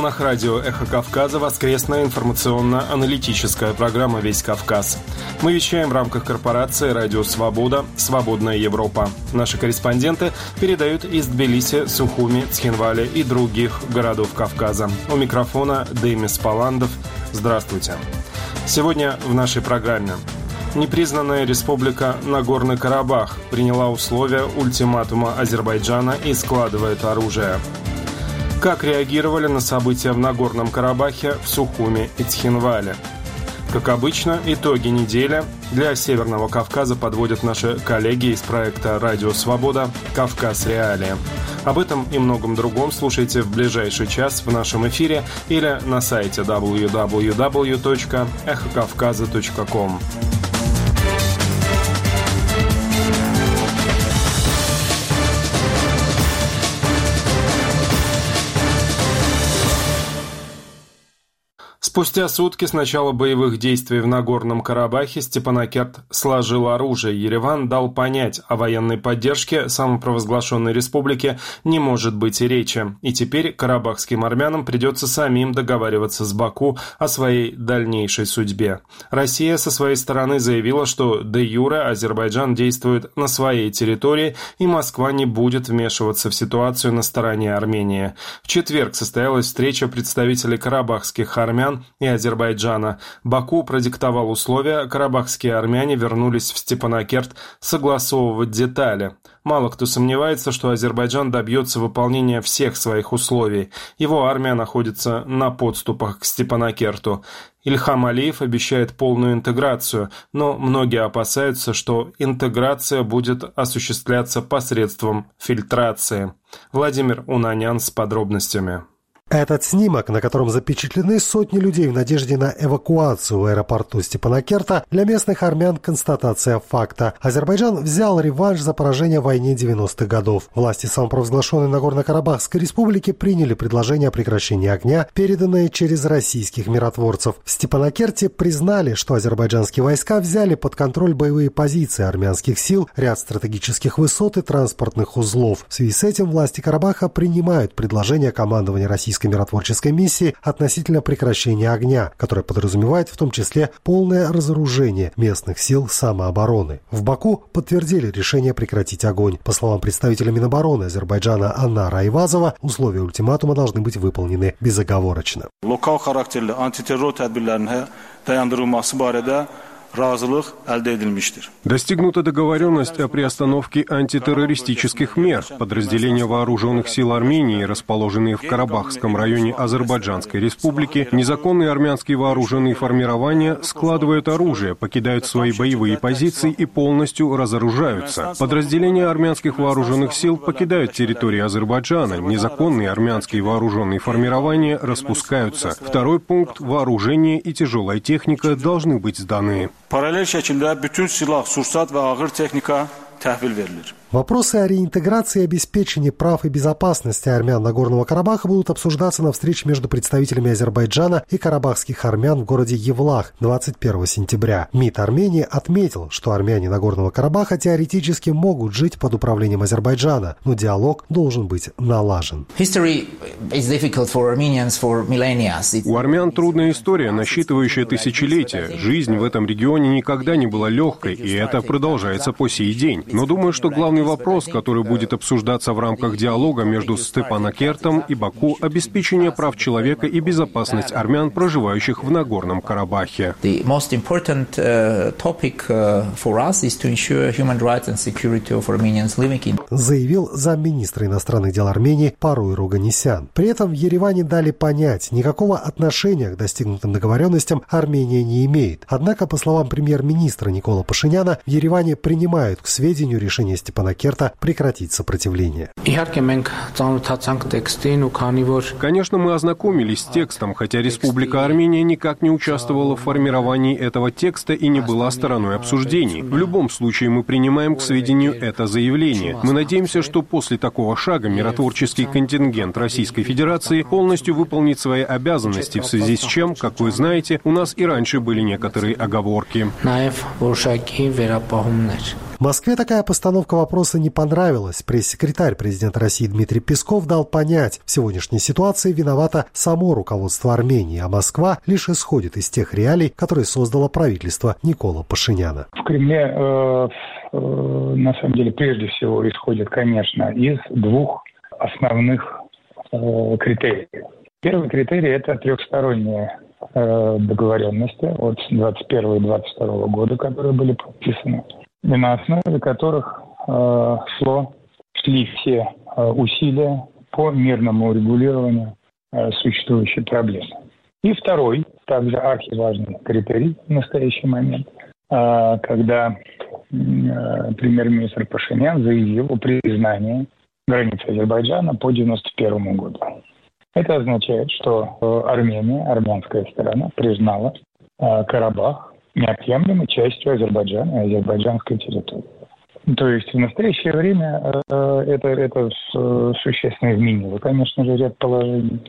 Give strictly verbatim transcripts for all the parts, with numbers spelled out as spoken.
волнах радио «Эхо Кавказа» воскресная информационно-аналитическая программа «Весь Кавказ». Мы вещаем в рамках корпорации «Радио Свобода. Свободная Европа». Наши корреспонденты передают из Тбилиси, Сухуми, Цхинвали и других городов Кавказа. У микрофона Демис Паландов. Здравствуйте. Сегодня в нашей программе. Непризнанная республика Нагорный Карабах приняла условия ультиматума Азербайджана и складывает оружие. Как реагировали на события в Нагорном Карабахе, в Сухуми и Цхинвале? Как обычно, итоги недели для Северного Кавказа подводят наши коллеги из проекта «Радио Свобода. Кавказ. Реалии». Об этом и многом другом слушайте в ближайший час в нашем эфире или на сайте дабл ю дабл ю дабл ю точка эхо кавказа точка ком. Спустя сутки с начала боевых действий в Нагорном Карабахе Степанакерт сложил оружие. Ереван дал понять, о военной поддержке самопровозглашенной республики не может быть и речи. И теперь карабахским армянам придется самим договариваться с Баку о своей дальнейшей судьбе. Россия со своей стороны заявила, что де-юре Азербайджан действует на своей территории, и Москва не будет вмешиваться в ситуацию на стороне Армении. В четверг состоялась встреча представителей карабахских армян и Азербайджана. Баку продиктовал условия, карабахские армяне вернулись в Степанакерт согласовывать детали. Мало кто сомневается, что Азербайджан добьется выполнения всех своих условий. Его армия находится на подступах к Степанакерту. Ильхам Алиев обещает полную интеграцию, но многие опасаются, что интеграция будет осуществляться посредством фильтрации. Владимир Унанян с подробностями. Этот снимок, на котором запечатлены сотни людей в надежде на эвакуацию в аэропорту Степанакерта, для местных армян констатация факта. Азербайджан взял реванш за поражение в войне девяностых годов. Власти самопровозглашенной Нагорно-Карабахской республики приняли предложение о прекращении огня, переданное через российских миротворцев. В Степанакерте признали, что азербайджанские войска взяли под контроль боевые позиции армянских сил, ряд стратегических высот и транспортных узлов. В связи с этим власти Карабаха принимают предложение командования российской миротворческой миссии относительно прекращения огня, которое подразумевает в том числе полное разоружение местных сил самообороны. В Баку подтвердили решение прекратить огонь. По словам представителя Минобороны Азербайджана Анара Айвазова, условия ультиматума должны быть выполнены безоговорочно. Lokal xarakterli antiterror tədbirlərinin dayandırılması barədə razılıq əldə edilmişdir. Достигнута договоренность о приостановке антитеррористических мер. Подразделения вооруженных сил Армении, расположенные в Карабахском районе Азербайджанской республики, незаконные армянские вооруженные формирования складывают оружие, покидают свои боевые позиции и полностью разоружаются. Подразделения армянских вооруженных сил покидают территорию Азербайджана. Незаконные армянские вооруженные формирования распускаются. Второй пункт – вооружение и тяжелая техника должны быть сданы. Paralel şəkildə bütün silah, sursat və ağır texnika təhvil verilir. Вопросы о реинтеграции и обеспечении прав и безопасности армян Нагорного Карабаха будут обсуждаться на встрече между представителями Азербайджана и карабахских армян в городе Евлах двадцать первого сентября. МИД Армении отметил, что армяне Нагорного Карабаха теоретически могут жить под управлением Азербайджана, но диалог должен быть налажен. У армян трудная история, насчитывающая тысячелетия. Жизнь в этом регионе никогда не была легкой, и это продолжается по сей день. Но думаю, что главный вопрос, который будет обсуждаться в рамках диалога между Степанакертом и Баку, обеспечение прав человека и безопасность армян, проживающих в Нагорном Карабахе. Заявил замминистра иностранных дел Армении Паруй Роганесян. При этом в Ереване дали понять, никакого отношения к достигнутым договоренностям Армения не имеет. Однако, по словам премьер-министра Никола Пашиняна, в Ереване принимают к сведению решение Степанакерта прекратить сопротивление. Конечно, мы ознакомились с текстом, хотя Республика Армения никак не участвовала в формировании этого текста и не была стороной обсуждений. В любом случае мы принимаем к сведению это заявление. Мы надеемся, что после такого шага миротворческий контингент Российской Федерации полностью выполнит свои обязанности, в связи с чем, как вы знаете, у нас и раньше были некоторые оговорки. Москве такая постановка вопроса не понравилась. Пресс-секретарь президента России Дмитрий Песков дал понять, в сегодняшней ситуации виновато само руководство Армении, а Москва лишь исходит из тех реалий, которые создало правительство Никола Пашиняна. В Кремле, э, э, на самом деле, прежде всего исходит, конечно, из двух основных э, критериев. Первый критерий – это трехсторонние э, договоренности от двадцать первого и двадцать второго года, которые были подписаны, и на основе которых э, шло, шли все э, усилия по мирному урегулированию э, существующей проблемы. И второй, также архиважный критерий в настоящий момент, э, когда э, премьер-министр Пашинян заявил о признании границы Азербайджана по девяносто первому году. Это означает, что Армения, армянская сторона, признала э, Карабах неотъемлемой частью Азербайджана и азербайджанской территории. То есть в настоящее время э, это, это существенно изменило, конечно же, ряд положений.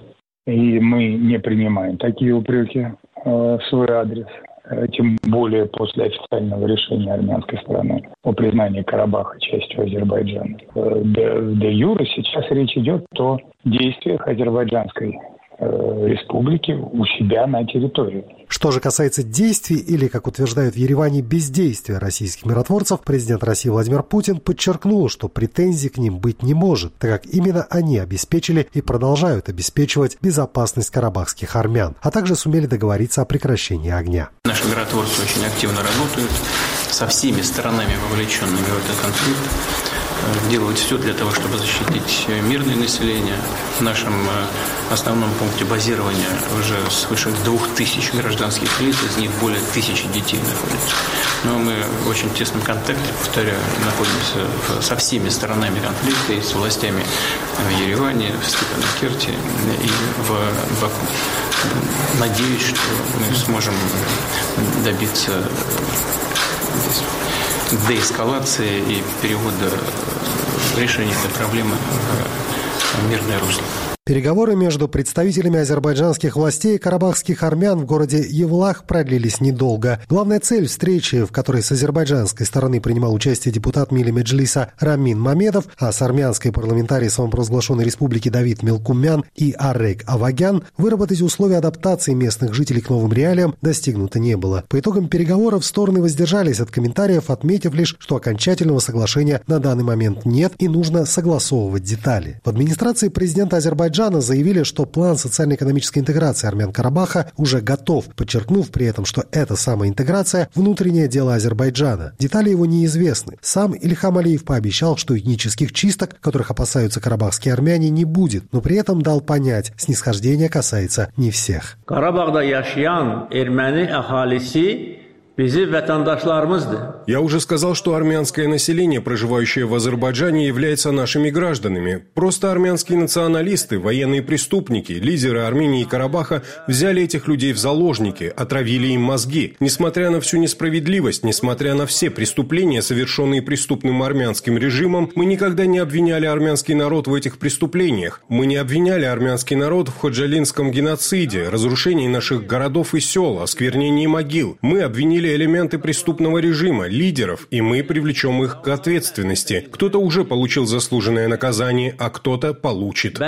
И мы не принимаем такие упреки э, в свой адрес. Тем более после официального решения армянской стороны о признании Карабаха частью Азербайджана. Де, де юре сейчас речь идет о действиях азербайджанской э, республики у себя на территории. Что же касается действий или, как утверждают в Ереване, бездействия российских миротворцев, президент России Владимир Путин подчеркнул, что претензий к ним быть не может, так как именно они обеспечили и продолжают обеспечивать безопасность карабахских армян, а также сумели договориться о прекращении огня. Наши миротворцы очень активно работают со всеми сторонами, вовлеченными в этот конфликт, делают все для того, чтобы защитить мирное население. В нашем основном пункте базирования уже свыше двух тысяч гражданских лиц, из них более тысячи детей находятся. Но мы в очень тесном контакте, повторяю, находимся со всеми сторонами конфликта, и с властями в Ереване, в Степанакерте и в Баку. Надеюсь, что мы сможем добиться деэскалации и перевода решения этой проблемы в мирное русло. Переговоры между представителями азербайджанских властей и карабахских армян в городе Евлах продлились недолго. Главная цель встречи, в которой с азербайджанской стороны принимал участие депутат Милли Меджлиса Рамин Мамедов, а с армянской парламентарии самопровозглашенной республики Давид Мелкумян и Аррек Авагян, выработать условия адаптации местных жителей к новым реалиям, достигнуто не было. По итогам переговоров стороны воздержались от комментариев, отметив лишь, что окончательного соглашения на данный момент нет и нужно согласовывать детали. В администрации президента Азербайджана заявили, что план социально-экономической интеграции армян Карабаха уже готов, подчеркнув при этом, что эта самая интеграция – внутреннее дело Азербайджана. Детали его неизвестны. Сам Ильхам Алиев пообещал, что этнических чисток, которых опасаются карабахские армяне, не будет, но при этом дал понять, снисхождение касается не всех. Карабахда яшьян эрмени ахалиси Я уже сказал, что армянское население, проживающее в Азербайджане, является нашими гражданами. Просто армянские националисты, военные преступники, лидеры Армении и Карабаха взяли этих людей в заложники, отравили им мозги. Несмотря на всю несправедливость, несмотря на все преступления, совершенные преступным армянским режимом, мы никогда не обвиняли армянский народ в этих преступлениях. Мы не обвиняли армянский народ в ходжалинском геноциде, разрушении наших городов и сел, осквернении могил. Мы обвинили элементы преступного режима, лидеров, и мы привлечем их к ответственности. Кто-то уже получил заслуженное наказание, а кто-то получит.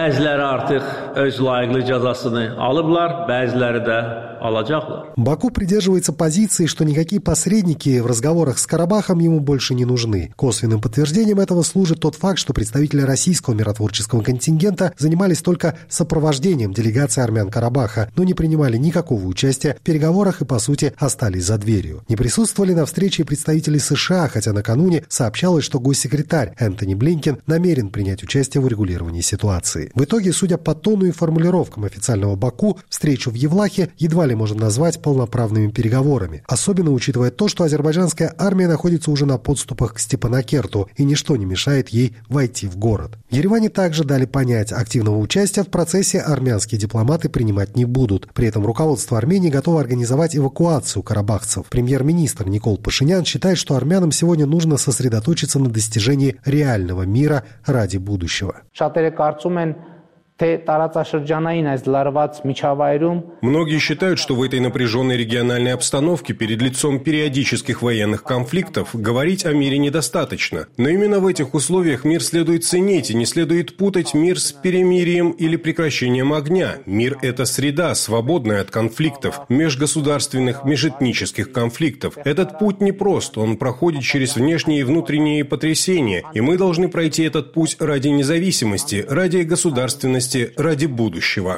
Баку придерживается позиции, что никакие посредники в разговорах с Карабахом ему больше не нужны. Косвенным подтверждением этого служит тот факт, что представители российского миротворческого контингента занимались только сопровождением делегации армян Карабаха, но не принимали никакого участия в переговорах и, по сути, остались за дверью. Не присутствовали на встрече представители США, хотя накануне сообщалось, что госсекретарь Энтони Блинкен намерен принять участие в урегулировании ситуации. В итоге, судя по тону и формулировкам официального Баку, встречу в Евлахе едва ли можно назвать полноправными переговорами, особенно учитывая то, что азербайджанская армия находится уже на подступах к Степанакерту, и ничто не мешает ей войти в город. В Ереване также дали понять, активного участия в процессе армянские дипломаты принимать не будут. При этом руководство Армении готово организовать эвакуацию карабахцев. Премьер-министр Никол Пашинян считает, что армянам сегодня нужно сосредоточиться на достижении реального мира ради будущего. Многие считают, что в этой напряженной региональной обстановке перед лицом периодических военных конфликтов говорить о мире недостаточно. Но именно в этих условиях мир следует ценить, и не следует путать мир с перемирием или прекращением огня. Мир – это среда, свободная от конфликтов, межгосударственных, межэтнических конфликтов. Этот путь непрост, он проходит через внешние и внутренние потрясения, и мы должны пройти этот путь ради независимости, ради государственности, ради будущего.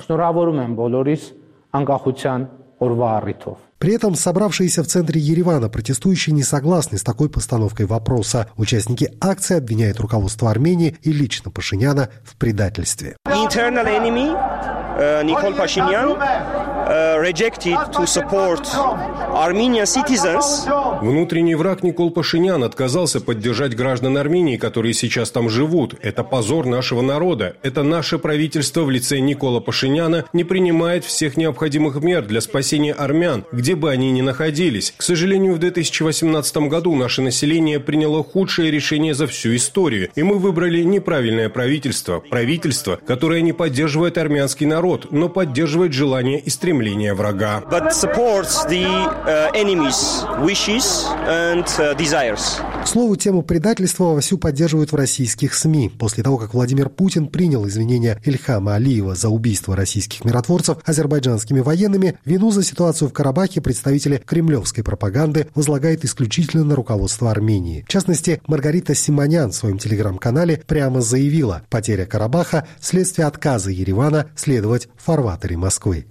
При этом собравшиеся в центре Еревана протестующие не согласны с такой постановкой вопроса. Участники акции обвиняют руководство Армении и лично Пашиняна в предательстве. Internal enemy, uh, Nikol Pashinyan, uh, rejected to support Armenian citizens. Внутренний враг Никол Пашинян отказался поддержать граждан Армении, которые сейчас там живут. Это позор нашего народа. Это наше правительство в лице Никола Пашиняна не принимает всех необходимых мер для спасения армян, где бы они ни находились. К сожалению, в две тысячи восемнадцатом году наше население приняло худшее решение за всю историю, и мы выбрали неправильное правительство. Правительство, которое не поддерживает армянский народ, но поддерживает желания и стремления врага. But supports the uh, enemy's wishes and uh, desires. К слову, тему предательства вовсю поддерживают в российских СМИ. После того, как Владимир Путин принял извинения Ильхама Алиева за убийство российских миротворцев азербайджанскими военными, вину за ситуацию в Карабахе представители кремлевской пропаганды возлагают исключительно на руководство Армении. В частности, Маргарита Симонян в своем телеграм-канале прямо заявила: потеря Карабаха – следствие отказа Еревана следовать в фарватере Москвы.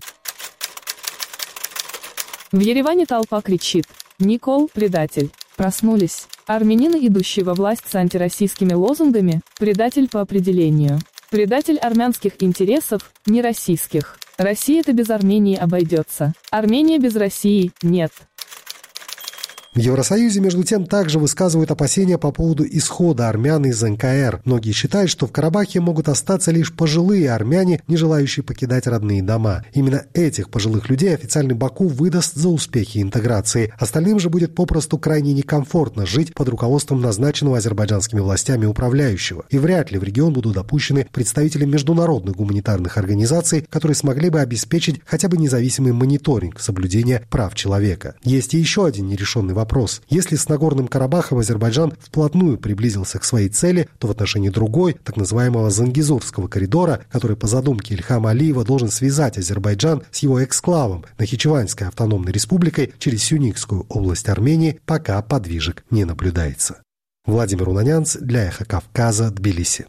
В Ереване толпа кричит: «Никол – предатель!» Проснулись. Армянин, идущий во власть с антироссийскими лозунгами, предатель по определению. Предатель армянских интересов, не российских. Россия-то без Армении обойдется. Армения без России – нет. В Евросоюзе, между тем, также высказывают опасения по поводу исхода армян из эн ка эр. Многие считают, что в Карабахе могут остаться лишь пожилые армяне, не желающие покидать родные дома. Именно этих пожилых людей официальный Баку выдаст за успехи интеграции. Остальным же будет попросту крайне некомфортно жить под руководством назначенного азербайджанскими властями управляющего. И вряд ли в регион будут допущены представители международных гуманитарных организаций, которые смогли бы обеспечить хотя бы независимый мониторинг соблюдения прав человека. Есть и еще один нерешенный вопрос. Вопрос. Если с Нагорным Карабахом Азербайджан вплотную приблизился к своей цели, то в отношении другой, так называемого Зангезурского коридора, который по задумке Ильхама Алиева должен связать Азербайджан с его эксклавом Нахичеванской автономной республикой через Сюникскую область Армении, пока подвижек не наблюдается. Владимир Унанянц для Эхо Кавказа, Тбилиси.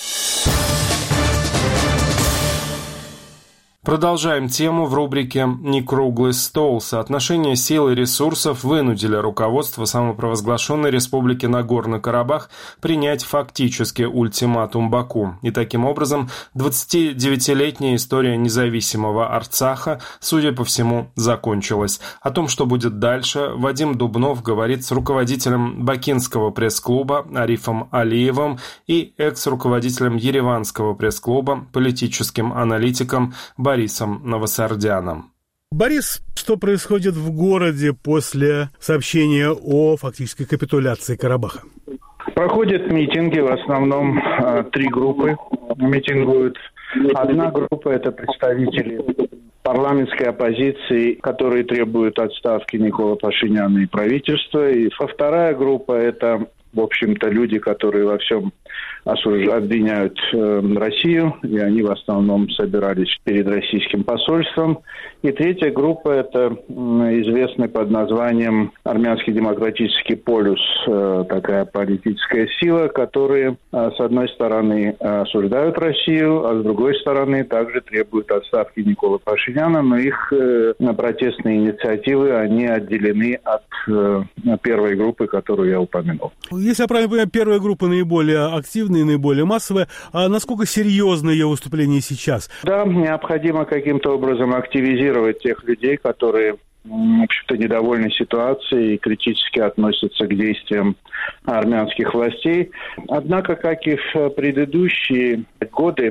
Продолжаем тему в рубрике «Не круглый стол». Соотношение сил и ресурсов вынудили руководство самопровозглашенной Республики Нагорный Карабах принять фактически ультиматум Баку. И таким образом двадцатидевятилетняя история независимого Арцаха, судя по всему, закончилась. О том, что будет дальше, Вадим Дубнов говорит с руководителем бакинского пресс-клуба Арифом Алиевым и экс-руководителем ереванского пресс-клуба, политическим аналитиком Борисом Борисом Новосардяном. Борис, что происходит в городе после сообщения о фактической капитуляции Карабаха? Проходят митинги, в основном три группы митингуют. Одна группа – это представители парламентской оппозиции, которые требуют отставки Никола Пашиняна и правительства. И вторая группа – это, в общем-то, люди, которые во всем обвиняют э, Россию, и они в основном собирались перед российским посольством. И третья группа – это э, известный под названием Армянский демократический полюс, э, такая политическая сила, которые, э, с одной стороны, осуждают Россию, а с другой стороны, также требуют отставки Никола Пашиняна, но их э, протестные инициативы, они отделены от э, первой группы, которую я упомянул. Если я правильно понимаю, первая группа наиболее активная, наиболее массовая. А насколько серьезно ее выступление сейчас? Да, необходимо каким-то образом активизировать тех людей, которые, в общем-то, недовольны ситуацией и критически относятся к действиям армянских властей. Однако, как и в предыдущие годы,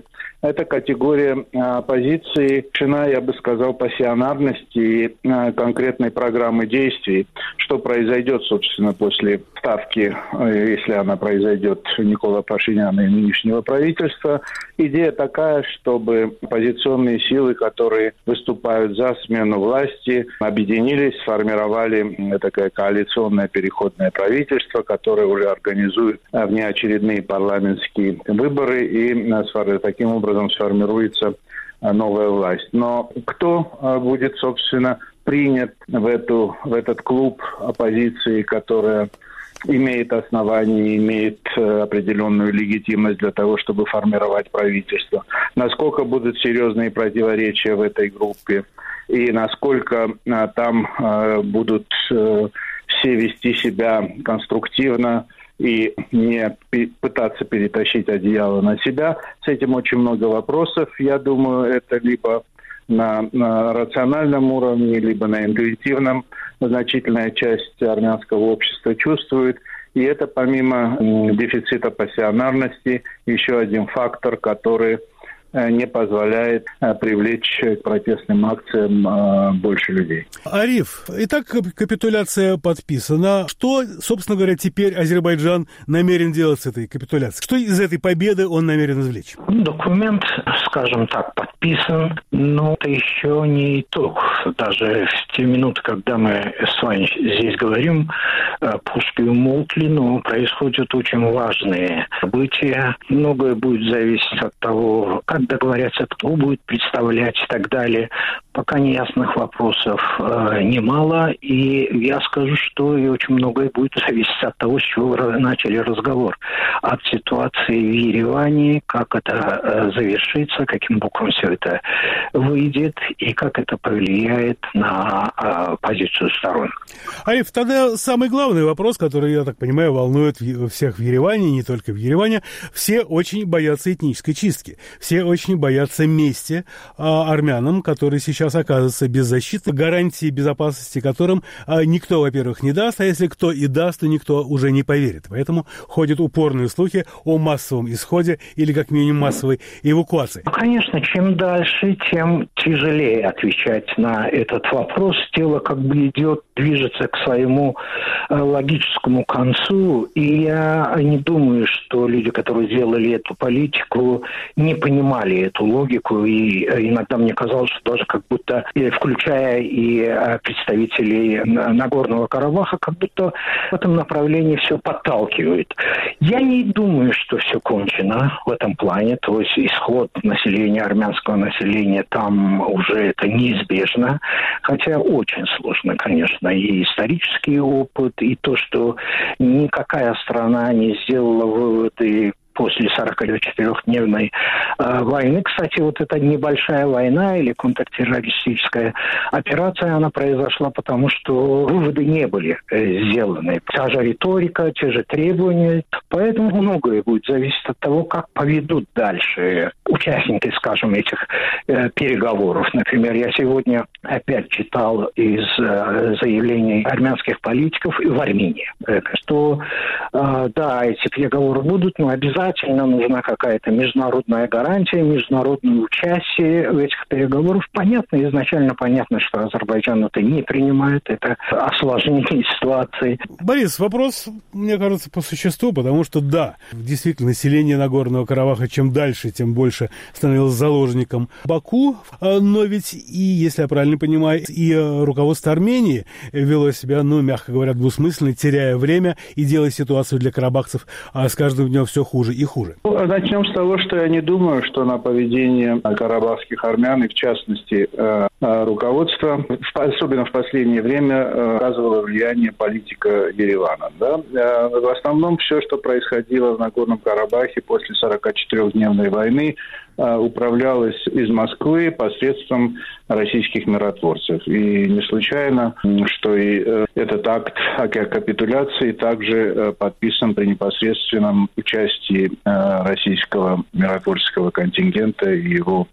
эта категория оппозиции лишена, я бы сказал, пассионарности и конкретной программы действий. Что произойдет, собственно, после ставки, если она произойдет, Никола Пашиняна и нынешнего правительства. Идея такая, чтобы оппозиционные силы, которые выступают за смену власти, объединились, сформировали такое коалиционное переходное правительство, которое уже организует внеочередные парламентские выборы, и таким образом сформируется новая власть. Но кто будет, собственно, принят в, эту, в этот клуб оппозиции, которая имеет основания, имеет определенную легитимность для того, чтобы формировать правительство? Насколько будут серьезные противоречия в этой группе? И насколько а, там а, будут а, все вести себя конструктивно и не пи- пытаться перетащить одеяло на себя? С этим очень много вопросов. Я думаю, это либо на, на рациональном уровне, либо на интуитивном значительная часть армянского общества чувствует. И это помимо м, дефицита пассионарности еще один фактор, который не позволяет привлечь к протестным акциям больше людей. Ариф, итак, капитуляция подписана. Что, собственно говоря, теперь Азербайджан намерен делать с этой капитуляцией? Что из этой победы он намерен извлечь? Документ, скажем так, подписан, но это еще не итог. Даже в те минуты, когда мы с вами здесь говорим, пушки умолкли, но происходят очень важные события. Многое будет зависеть от того, как договорятся, кто будет представлять и так далее. Пока неясных вопросов э, немало, и я скажу, что и очень многое будет зависеть от того, с чего вы начали разговор. От ситуации в Ереване, как это э, завершится, каким боком все это выйдет, и как это повлияет на э, позицию сторон. Ариф, тогда самый главный вопрос, который, я так понимаю, волнует всех в Ереване, не только в Ереване. Все очень боятся этнической чистки. Все очень боятся мести а, армянам, которые сейчас оказываются без защиты, гарантии безопасности которым а, никто, во-первых, не даст, а если кто и даст, то никто уже не поверит. Поэтому ходят упорные слухи о массовом исходе или, как минимум, массовой эвакуации. Конечно, чем дальше, тем тяжелее отвечать на этот вопрос. Дело как бы идет, движется к своему э, логическому концу, и я не думаю, что люди, которые делали эту политику, не понимали эту логику, и иногда мне казалось, что даже как будто, включая и представителей Нагорного Карабаха, как будто в этом направлении все подталкивает. Я не думаю, что все кончено в этом плане, то есть исход населения, армянского населения там уже это неизбежно, хотя очень сложно, конечно, и исторический опыт, и то, что никакая страна не сделала выводы после сорокачетырехдневной э, войны. Кстати, вот эта небольшая война или контртеррористическая операция, она произошла потому, что выводы не были э, сделаны. Та же риторика, те же требования. Поэтому многое будет зависеть от того, как поведут дальше участники, скажем, этих э, переговоров. Например, я сегодня опять читал из э, заявлений армянских политиков в Армении, э, что э, да, эти переговоры будут, но обязательно Обязательно нужна какая-то международная гарантия, международное участие в этих переговорах. Понятно, изначально понятно, что Азербайджан это не принимает, это осложнение ситуации. Борис, вопрос, мне кажется, по существу, потому что, да, действительно, население Нагорного Карабаха чем дальше, тем больше становилось заложником Баку, но ведь и, если я правильно понимаю, и руководство Армении вело себя, ну, мягко говоря, двусмысленно, теряя время и делая ситуацию для карабахцев с каждым днем все хуже и хуже. Начнем с того, что я не думаю, что на поведение карабахских армян, и в частности руководства, особенно в последнее время, оказывало влияние политика Еревана. Да? В основном все, что происходило в Нагорном Карабахе после сорокачетырехдневной войны, управлялось из Москвы посредством российских миротворцев. И не случайно, что и этот акт о капитуляции также подписан при непосредственном участии российского миротворческого контингента и его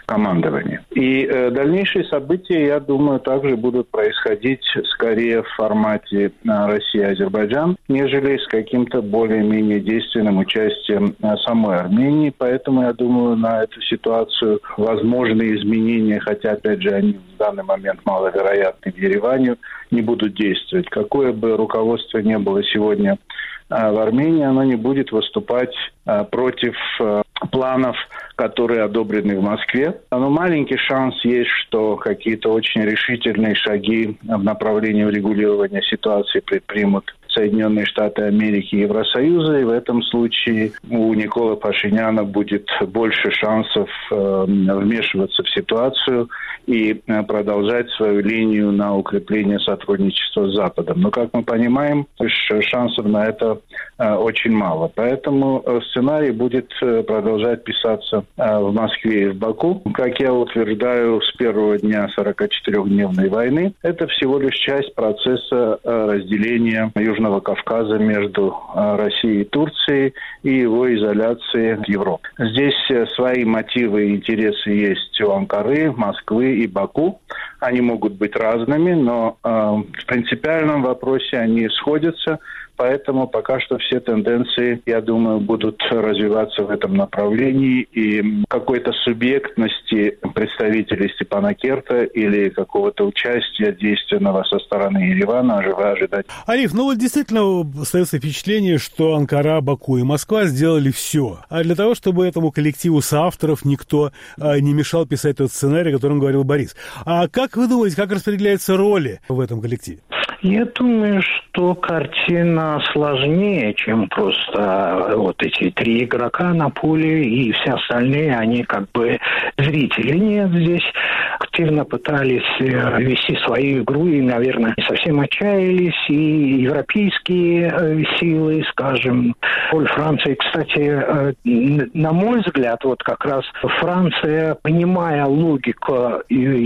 командования. И э, дальнейшие события, я думаю, также будут происходить скорее в формате э, Россия-Азербайджан, нежели с каким-то более-менее действенным участием э, самой Армении. Поэтому, я думаю, на эту ситуацию возможные изменения, хотя, опять же, они в данный момент маловероятны в Ереване, не будут действовать. Какое бы руководство ни было сегодня э, в Армении, оно не будет выступать э, против э, планов, которые одобрены в Москве. Но маленький шанс есть, что какие-то очень решительные шаги в направлении урегулирования ситуации предпримут Соединенные Штаты Америки и Евросоюза, и в этом случае у Никола Пашиняна будет больше шансов э, вмешиваться в ситуацию и э, продолжать свою линию на укрепление сотрудничества с Западом. Но, как мы понимаем, шансов на это э, очень мало. Поэтому э, сценарий будет э, продолжать писаться э, в Москве и в Баку. Как я утверждаю, с первого дня сорокачетырёхдневной войны это всего лишь часть процесса э, разделения Южного Кавказа между Россией и Турцией и его изоляции от Европы. Здесь свои мотивы и интересы есть у Анкары, Москвы и Баку. Они могут быть разными, но э, в принципиальном вопросе они сходятся. Поэтому пока что все тенденции, я думаю, будут развиваться в этом направлении. И какой-то субъектности представителей Степанакерта или какого-то участия действенного со стороны Еревана ожидать. Ариф, ну вот действительно остается впечатление, что Анкара, Баку и Москва сделали все. А для того, чтобы этому коллективу соавторов никто а, не мешал писать тот сценарий, о котором говорил Борис. А как вы думаете, как распределяются роли в этом коллективе? Я думаю, что картина сложнее, чем просто вот эти три игрока на поле и все остальные, они как бы зрители. Нет, здесь активно пытались вести свою игру и, наверное, не совсем отчаялись. И европейские силы, скажем, роль Франции, кстати, на мой взгляд, вот как раз Франция, понимая логику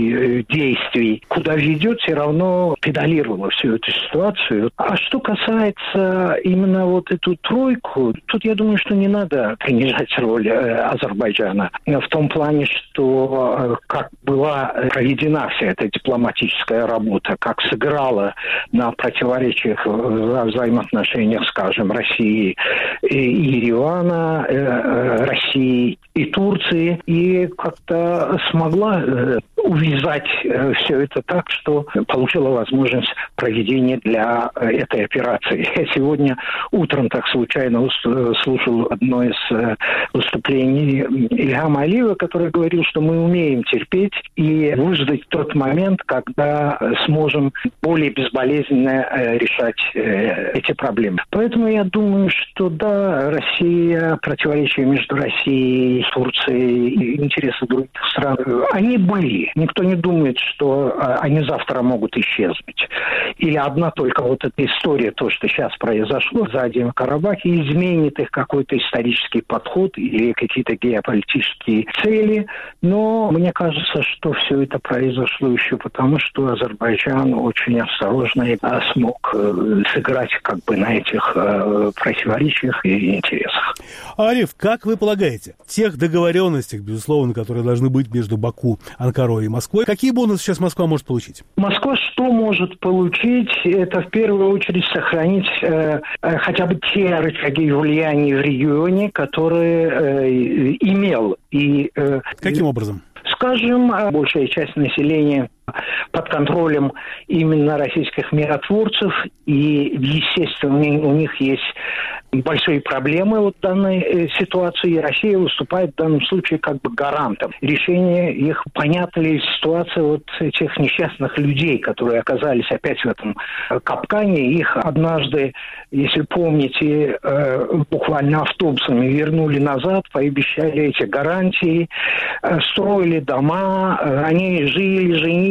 действий, куда ведет, все равно педалировала всю эту ситуацию. А что касается именно вот эту тройку, тут я думаю, что не надо принижать роль э, Азербайджана в том плане, что э, как была проведена вся эта дипломатическая работа, как сыграла на противоречиях в взаимоотношениях, скажем, России и Еревана, э, России и Турции, и как-то смогла э, увязать э, все это так, что получила возможность проведения для э, этой операции. Я сегодня утром так случайно слушал одно из э, выступлений Ильхама Алиева, который говорил, что мы умеем терпеть и выждать тот момент, когда сможем более безболезненно э, решать э, эти проблемы. Поэтому я думаю, что да, Россия, противоречия между Россией, Турцией, интересы других стран, они были. Никто не думает, что они завтра могут исчезнуть. Или одна только вот эта история, то, что сейчас произошло в Заднем Карабахе, изменит их какой-то исторический подход или какие-то геополитические цели. Но мне кажется, что все это произошло еще потому, что Азербайджан очень осторожно смог сыграть как бы на этих противоречиях и интересах. Ариф, как вы полагаете, тех договоренностях, безусловно, которые должны быть между Баку, Анкарой и Москвой, какие бонусы сейчас Москва может получить? Москва что может получить? Это в первую очередь сохранить э, хотя бы те рычаги влияния в регионе, которые э, имел. И, э, Каким образом? Скажем, большая часть населения под контролем именно российских миротворцев, и, естественно, у них есть большие проблемы вот в данной ситуации, и Россия выступает в данном случае как бы гарантом решения их. Понятна ли ситуация вот этих несчастных людей, которые оказались опять в этом капкане? Их однажды, если помните, буквально автобусами вернули назад, пообещали эти гарантии, строили дома, они жили, женились,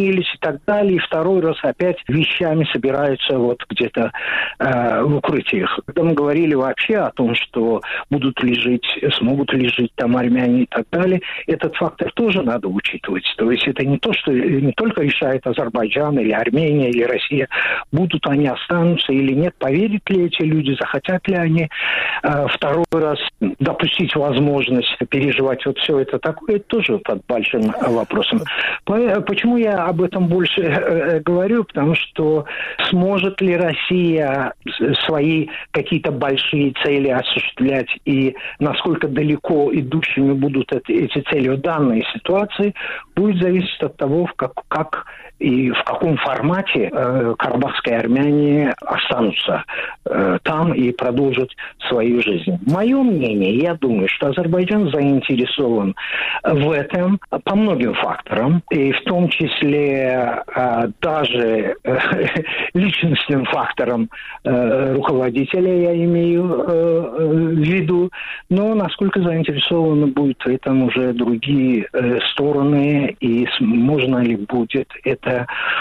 поженились и так далее, и второй раз опять вещами собираются вот где-то э, в укрытиях. Когда мы говорили вообще о том, что будут ли жить, смогут ли жить там армяне и так далее, этот фактор тоже надо учитывать. То есть это не то, что не только решает Азербайджан или Армения или Россия, будут они останутся или нет, поверят ли эти люди, захотят ли они э, второй раз допустить возможность переживать вот все это такое, это тоже под большим вопросом. Почему я об этом больше э, говорю? Потому что сможет ли Россия свои какие-то большие цели осуществлять и насколько далеко идущими будут эти, эти цели в данной ситуации, будет зависеть от того, в как, как и в каком формате э, карабахские армяне останутся э, там и продолжат свою жизнь. Мое мнение, я думаю, что Азербайджан заинтересован в этом по многим факторам, и в том числе э, даже э, личностным фактором э, руководителя, я имею э, в виду, но насколько заинтересованы будут в этом уже другие э, стороны, и можно ли будет это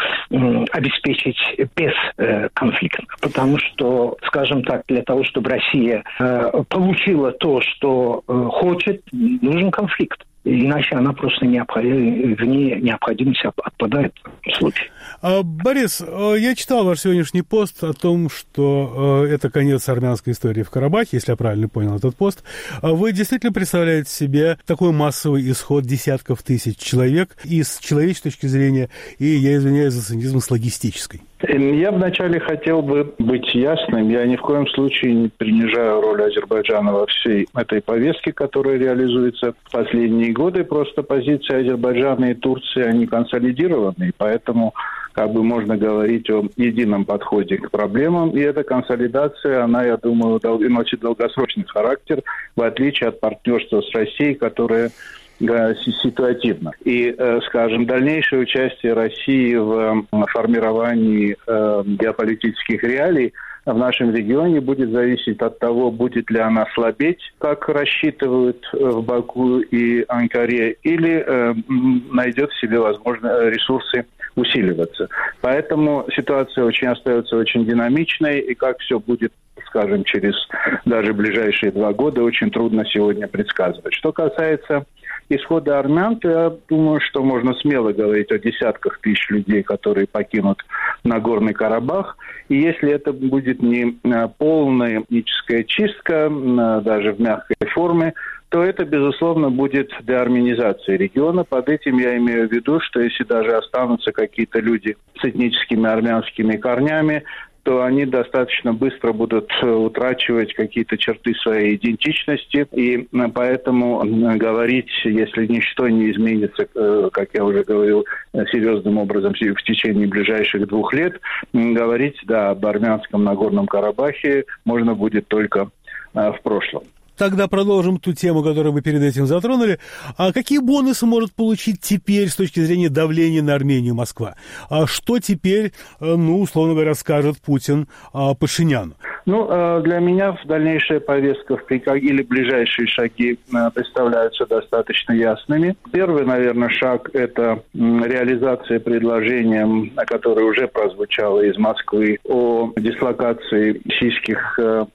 обеспечить без э, конфликта. Потому что, скажем так, для того, чтобы Россия э, получила то, что э, хочет, нужен конфликт. Иначе она просто необходим, вне необходимости отпадает в случае. Борис, я читал ваш сегодняшний пост о том, что это конец армянской истории в Карабахе, если я правильно понял этот пост. Вы действительно представляете себе такой массовый исход десятков тысяч человек и с человеческой точки зрения, и, я извиняюсь за цинизм, с логистической? Я вначале хотел бы быть ясным. Я ни в коем случае не принижаю роль Азербайджана во всей этой повестке, которая реализуется в последние годы. Просто позиции Азербайджана и Турции, они консолидированы, поэтому как бы можно говорить о едином подходе к проблемам. И эта консолидация, она, я думаю, носит долгосрочный характер, в отличие от партнерства с Россией, которое ситуативно. И, скажем, дальнейшее участие России в формировании геополитических реалий в нашем регионе будет зависеть от того, будет ли она слабеть, как рассчитывают в Баку и Анкаре, или найдет в себе, возможно, ресурсы усиливаться. Поэтому ситуация очень остается очень динамичной, и как все будет, скажем, через даже ближайшие два года, очень трудно сегодня предсказывать. Что касается исхода армян, то я думаю, что можно смело говорить о десятках тысяч людей, которые покинут Нагорный Карабах. И если это будет не полная этническая чистка, даже в мягкой форме, то это, безусловно, будет деармянизация региона. Под этим я имею в виду, что если даже останутся какие-то люди с этническими армянскими корнями, то они достаточно быстро будут утрачивать какие-то черты своей идентичности. И поэтому говорить, если ничто не изменится, как я уже говорил, серьезным образом в течение ближайших двух лет, говорить, да, об армянском Нагорном Карабахе можно будет только в прошлом. Тогда продолжим ту тему, которую вы перед этим затронули. А какие бонусы может получить теперь с точки зрения давления на Армению Москва? А что теперь, ну, условно говоря, скажет Путин Пашиняну? Ну, для меня дальнейшая повестка или ближайшие шаги представляются достаточно ясными. Первый, наверное, шаг – это реализация предложения, которое уже прозвучало из Москвы, о дислокации российских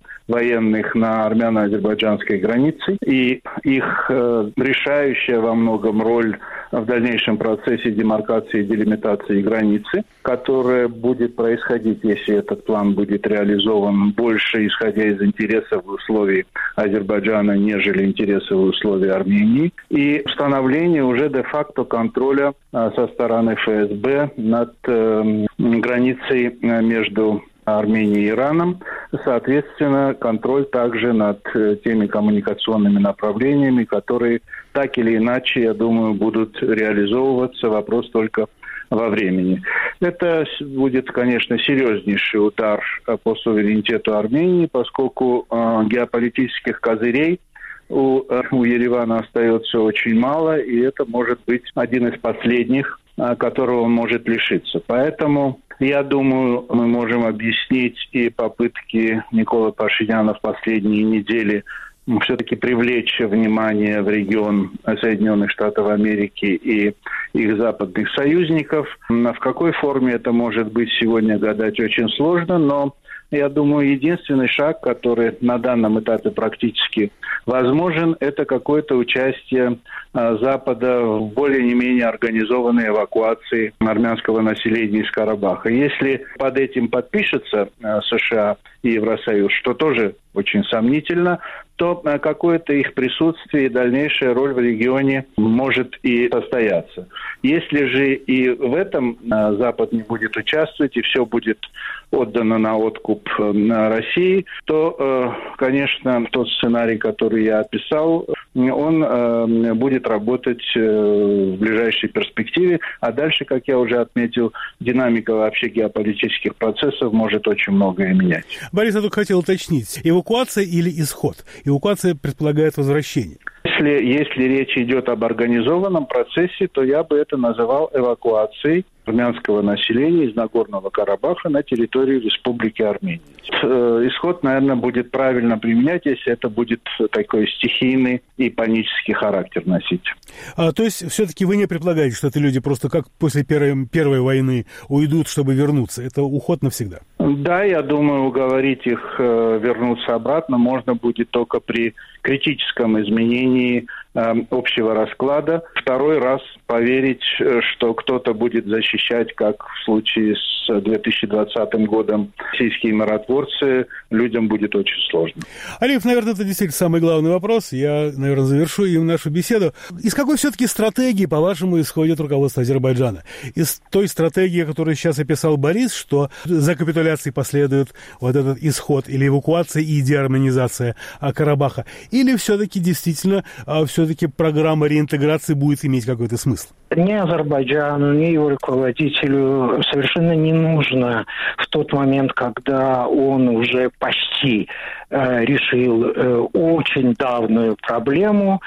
военных на армяно-азербайджанской границе, и их э, решающая во многом роль в дальнейшем процессе демаркации и делимитации границы, которая будет происходить, если этот план будет реализован, больше исходя из интересов и условий Азербайджана, нежели интересов и условий Армении, и установление уже де-факто контроля э, со стороны эф эс бэ над э, границей между Арменией и Ираном, соответственно, контроль также над теми коммуникационными направлениями, которые так или иначе, я думаю, будут реализовываться. Вопрос только во времени. Это будет, конечно, серьезнейший удар по суверенитету Армении, поскольку э, геополитических козырей у, у Еревана остается очень мало, и это может быть один из последних, э, которого он может лишиться. Поэтому я думаю, мы можем объяснить и попытки Николы Пашиняна в последние недели все-таки привлечь внимание в регион Соединенных Штатов Америки и их западных союзников. В какой форме это может быть сегодня гадать очень сложно, но я думаю, единственный шаг, который на данном этапе практически возможен, это какое-то участие Запада в более-менее организованной эвакуации армянского населения из Карабаха. Если под этим подпишется США и Евросоюз, что тоже очень сомнительно, то какое-то их присутствие и дальнейшая роль в регионе может и состояться. Если же и в этом Запад не будет участвовать, и все будет отдано на откуп России, то, конечно, тот сценарий, который я описал, он будет работать в ближайшей перспективе, а дальше, как я уже отметил, динамика вообще геополитических процессов может очень многое менять. Борис, я только хотел уточнить, эвакуация или исход? Эвакуация предполагает возвращение. Если, если речь идет об организованном процессе, то я бы это называл эвакуацией армянского населения из Нагорного Карабаха на территорию Республики Армения. Исход, наверное, будет правильно применять, если это будет такой стихийный и панический характер носить. А, то есть все-таки вы не предполагаете, что это люди просто как после первой, первой войны уйдут, чтобы вернуться? Это уход навсегда? Да, я думаю, уговорить их э, вернуться обратно можно будет только при критическом изменении э, общего расклада. Второй раз поверить, что кто-то будет защищать, как в случае с две тысячи двадцатым годом, российские миротворцы, людям будет очень сложно. Алиев, наверное, это действительно самый главный вопрос. Я, наверное, завершу им нашу беседу. Из какой все-таки стратегии, по-вашему, исходит руководство Азербайджана? Из той стратегии, которую сейчас описал Борис, что за капитуляцией последует вот этот исход или эвакуация и деармянизация Карабаха? Или все-таки действительно все-таки программа реинтеграции будет иметь какой-то смысл? Ни Азербайджану, ни его руководителю совершенно не нужно в тот момент, когда он уже почти э, решил э, очень давнюю проблему,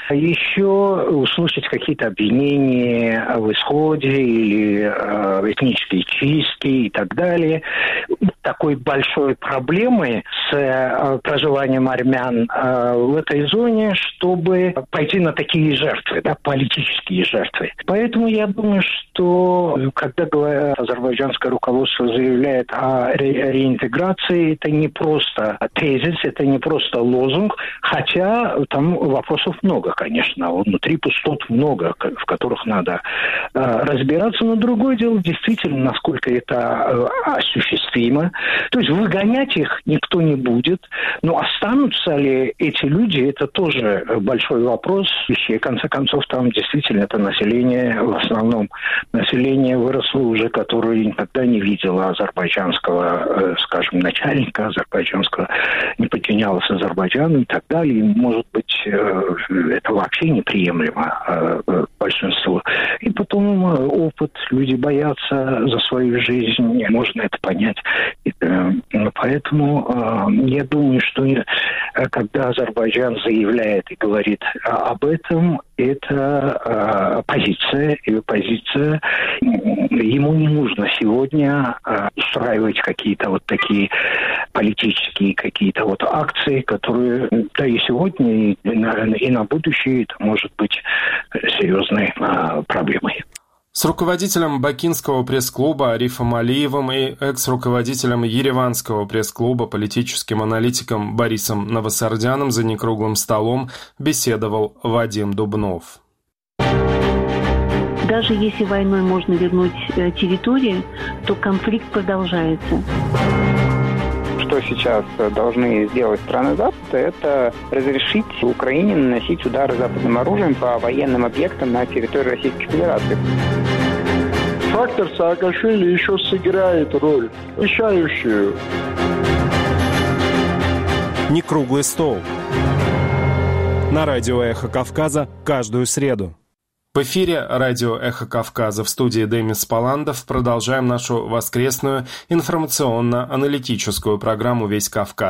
еще услышать какие-то обвинения в исходе или э, этнической чистке и так далее. Такой большой проблемой с э, проживанием армян э, в этой зоне, чтобы пойти на такие жертвы, да, политические жертвы. Поэтому я думаю, что когда говорят, азербайджанское руководство заявляет о ре- реинтеграции, это не просто тезис, это не просто лозунг, хотя там вопросов много, конечно, внутри пустот много, в которых надо э, разбираться, но другое дело действительно, насколько это э, осуществимо. То есть выгонять их никто не будет, но останутся ли эти люди, это тоже большой вопрос. И в конце концов там действительно это население, в основном население выросло уже, которое никогда не видело азербайджанского, скажем, начальника азербайджанского, не подчинялось Азербайджану и так далее. И, может быть, это вообще неприемлемо большинству. И потом опыт, люди боятся за свою жизнь, можно это понять. Поэтому я думаю, что когда Азербайджан заявляет и говорит об этом, это позиция, и позиция, ему не нужно сегодня устраивать какие-то вот такие политические какие-то вот акции, которые, да и сегодня, и на, и на будущее это может быть серьезной проблемой. С руководителем Бакинского пресс-клуба Арифом Алиевым и экс-руководителем Ереванского пресс-клуба, политическим аналитиком Борисом Новосардяном за некруглым столом беседовал Вадим Дубнов. Даже если войной можно вернуть территории, то конфликт продолжается. Что сейчас должны сделать страны Запада, это разрешить Украине наносить удары западным оружием по военным объектам на территории Российской Федерации. Фактор Саакашвили еще сыграет роль, решающую. Некруглый стол. На радио «Эхо Кавказа» каждую среду. В эфире радио «Эхо Кавказа», в студии Демис Паландов. Продолжаем нашу воскресную информационно-аналитическую программу «Весь Кавказ».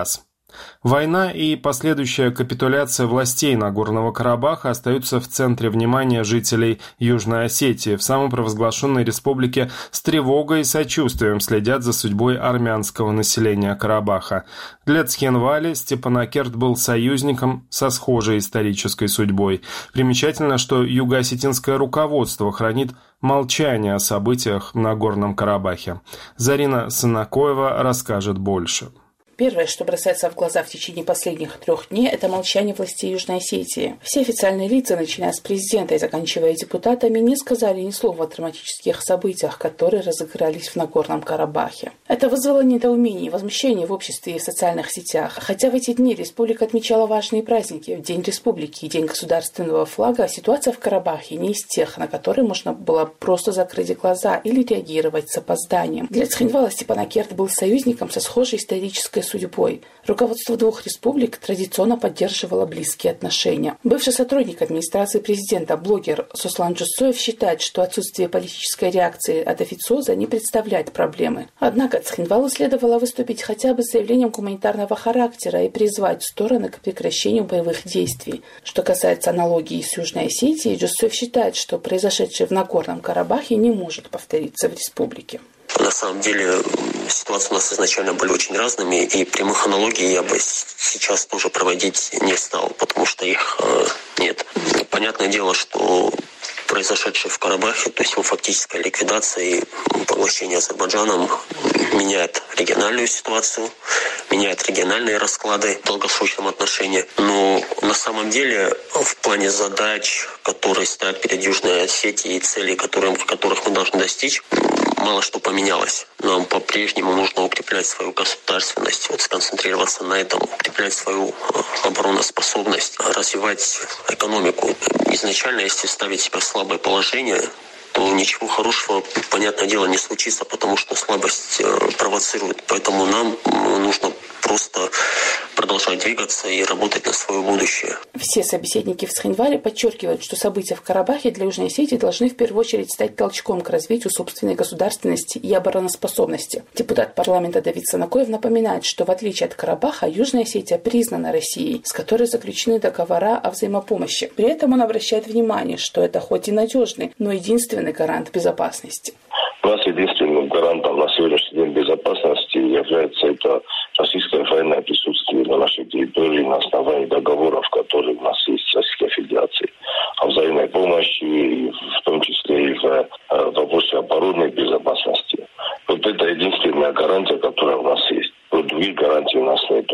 Война и последующая капитуляция властей Нагорного Карабаха остаются в центре внимания жителей Южной Осетии. В самопровозглашенной республике с тревогой и сочувствием следят за судьбой армянского населения Карабаха. Для Цхинвали Степанакерт был союзником со схожей исторической судьбой. Примечательно, что юго-осетинское руководство хранит молчание о событиях в Нагорном Карабахе. Зарина Санакоева расскажет больше. Первое, что бросается в глаза в течение последних трех дней, это молчание властей Южной Осетии. Все официальные лица, начиная с президента и заканчивая депутатами, не сказали ни слова о драматических событиях, которые разыгрались в Нагорном Карабахе. Это вызвало недоумение и возмущение в обществе и в социальных сетях. Хотя в эти дни республика отмечала важные праздники, День республики и День государственного флага, ситуация в Карабахе не из тех, на которые можно было просто закрыть глаза или реагировать с опозданием. Для Цхинвала Степанакерт был союзником со схожей исторической судьбой. Руководство двух республик традиционно поддерживало близкие отношения. Бывший сотрудник администрации президента, блогер Сослан Джусоев считает, что отсутствие политической реакции от официоза не представляет проблемы. Однако Цхинвалу следовало выступить хотя бы с заявлением гуманитарного характера и призвать стороны к прекращению боевых действий. Что касается аналогии с Южной Осетией, Джусоев считает, что произошедшее в Нагорном Карабахе не может повториться в республике. На самом деле ситуации у нас изначально были очень разными, и прямых аналогий я бы сейчас тоже проводить не стал, потому что их э, нет. Понятное дело, что произошедшее в Карабахе, то есть его фактическая ликвидация и поглощение Азербайджаном меняет региональную ситуацию, меняет региональные расклады в долгосрочном отношении. Но на самом деле в плане задач, которые стоят перед Южной Осетией, и целей, которым, которых мы должны достичь, мало что поменялось. Нам по-прежнему нужно укреплять свою государственность, вот сконцентрироваться на этом, укреплять свою обороноспособность, развивать экономику. Изначально, если ставить себя в слабое положение, то ничего хорошего, понятное дело, не случится, потому что слабость провоцирует. Поэтому нам нужно просто продолжать двигаться и работать на свое будущее. Все собеседники в Цхинвале подчеркивают, что события в Карабахе для Южной Осетии должны в первую очередь стать толчком к развитию собственной государственности и обороноспособности. Депутат парламента Давид Санакоев напоминает, что в отличие от Карабаха, Южная Осетия признана Россией, с которой заключены договора о взаимопомощи. При этом он обращает внимание, что это хоть и надежный, но единственный гарант безопасности. У нас единственным гарантом на сегодняшний день безопасности является это российское военное присутствие на нашей территории на основании договоров, которые у нас есть с Российской Федерацией, о взаимной помощи, в том числе и в вопросе оборонной безопасности. Вот это единственная гарантия, которая у нас есть. Вот других гарантий у нас нету.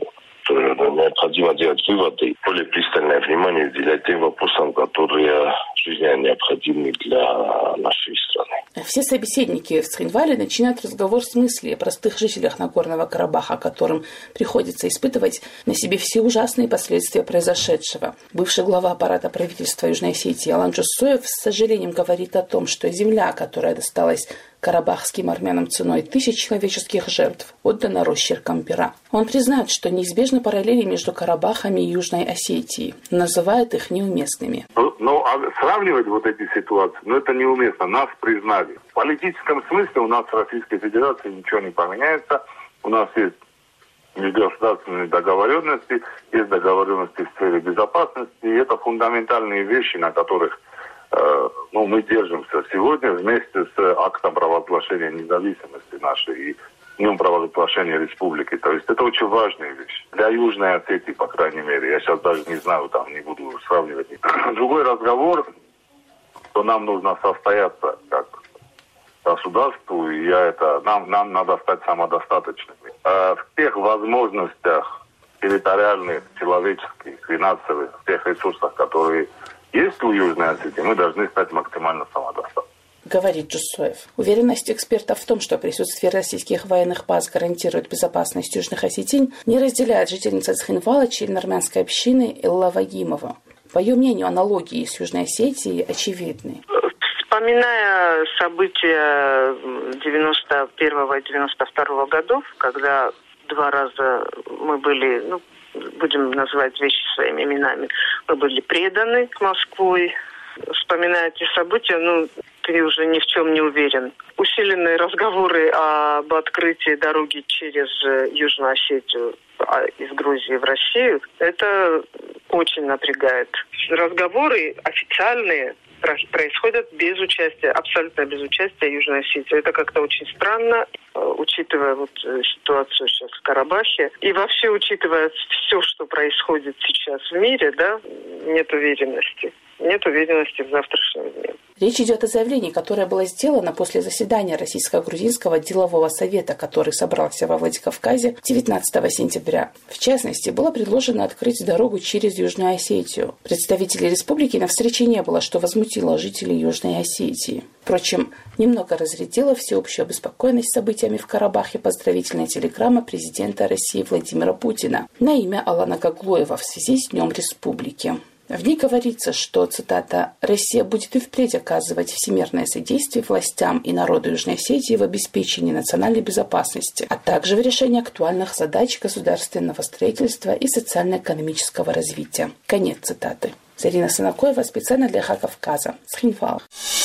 Необходимо делать выводы, более пристальное внимание уделять тем вопросам, которые жизненно необходимы для нашей страны. Все собеседники в Цхинвале начинают разговор с мысли о простых жителях Нагорного Карабаха, которым приходится испытывать на себе все ужасные последствия произошедшего. Бывший глава аппарата правительства Южной Осетии Алан Джусоев с сожалением говорит о том, что земля, которая досталась карабахским армянам ценой тысяч человеческих жертв, отдана росчеркам пера. Он признает, что неизбежны параллели между Карабахами и Южной Осетией, называет их неуместными. Ну, а сравнивать вот эти ситуации, ну, это неуместно. Нас признали. В политическом смысле у нас в Российской Федерации ничего не поменяется. У нас есть межгосударственные договоренности, есть договоренности в сфере безопасности. И это фундаментальные вещи, на которых э, ну, мы держимся сегодня вместе с актом провозглашения независимости нашей и днем провозглашения республики. То есть это очень важные вещи. Для Южной Осетии, по крайней мере. Я сейчас даже не знаю, там не буду сравнивать. Другой разговор, что нам нужно состояться как государству, и я это, нам, нам надо стать самодостаточными. А в тех возможностях территориальных, человеческих, финансовых, тех ресурсах, которые есть у Южной Осетии, мы должны стать максимально самодостаточными. Говорит Джусоев. Уверенность экспертов в том, что присутствие российских военных баз гарантирует безопасность южных осетин, не разделяет жительница Цхинвала, член армянской общины Элла Вагимова. По ее мнению, аналогии с Южной Осетией очевидны. Вспоминая события девяносто первого и девяносто второго годов, когда два раза мы были, ну, будем называть вещи своими именами, мы были преданы Москвой, Вспоминая эти события, ну, ты уже ни в чем не уверен. Усиленные разговоры об открытии дороги через Южную Осетию из Грузии в Россию, это очень напрягает. Разговоры официальные происходят без участия, абсолютно без участия Южной Осетии. Это как-то очень странно, учитывая вот ситуацию сейчас в Карабахе. И вообще, учитывая все, что происходит сейчас в мире, да, нет уверенности. Нет уверенности в завтрашнем дне. Речь идет о заявлении, которое было сделано после заседания Российско-грузинского делового совета, который собрался во Владикавказе девятнадцатого сентября. В частности, было предложено открыть дорогу через Южную Осетию. Представителей республики на встрече не было, что возмутило жителей Южной Осетии. Впрочем, немного разрядила всеобщую обеспокоенность событиями в Карабахе поздравительная телеграмма президента России Владимира Путина на имя Алана Гаглоева в связи с Днем Республики. В ней говорится, что, цитата, «Россия будет и впредь оказывать всемирное содействие властям и народу Южной Осетии в обеспечении национальной безопасности, а также в решении актуальных задач государственного строительства и социально-экономического развития». Конец цитаты. Зарина Санакоева специально для Эхо Кавказа. Схинвал.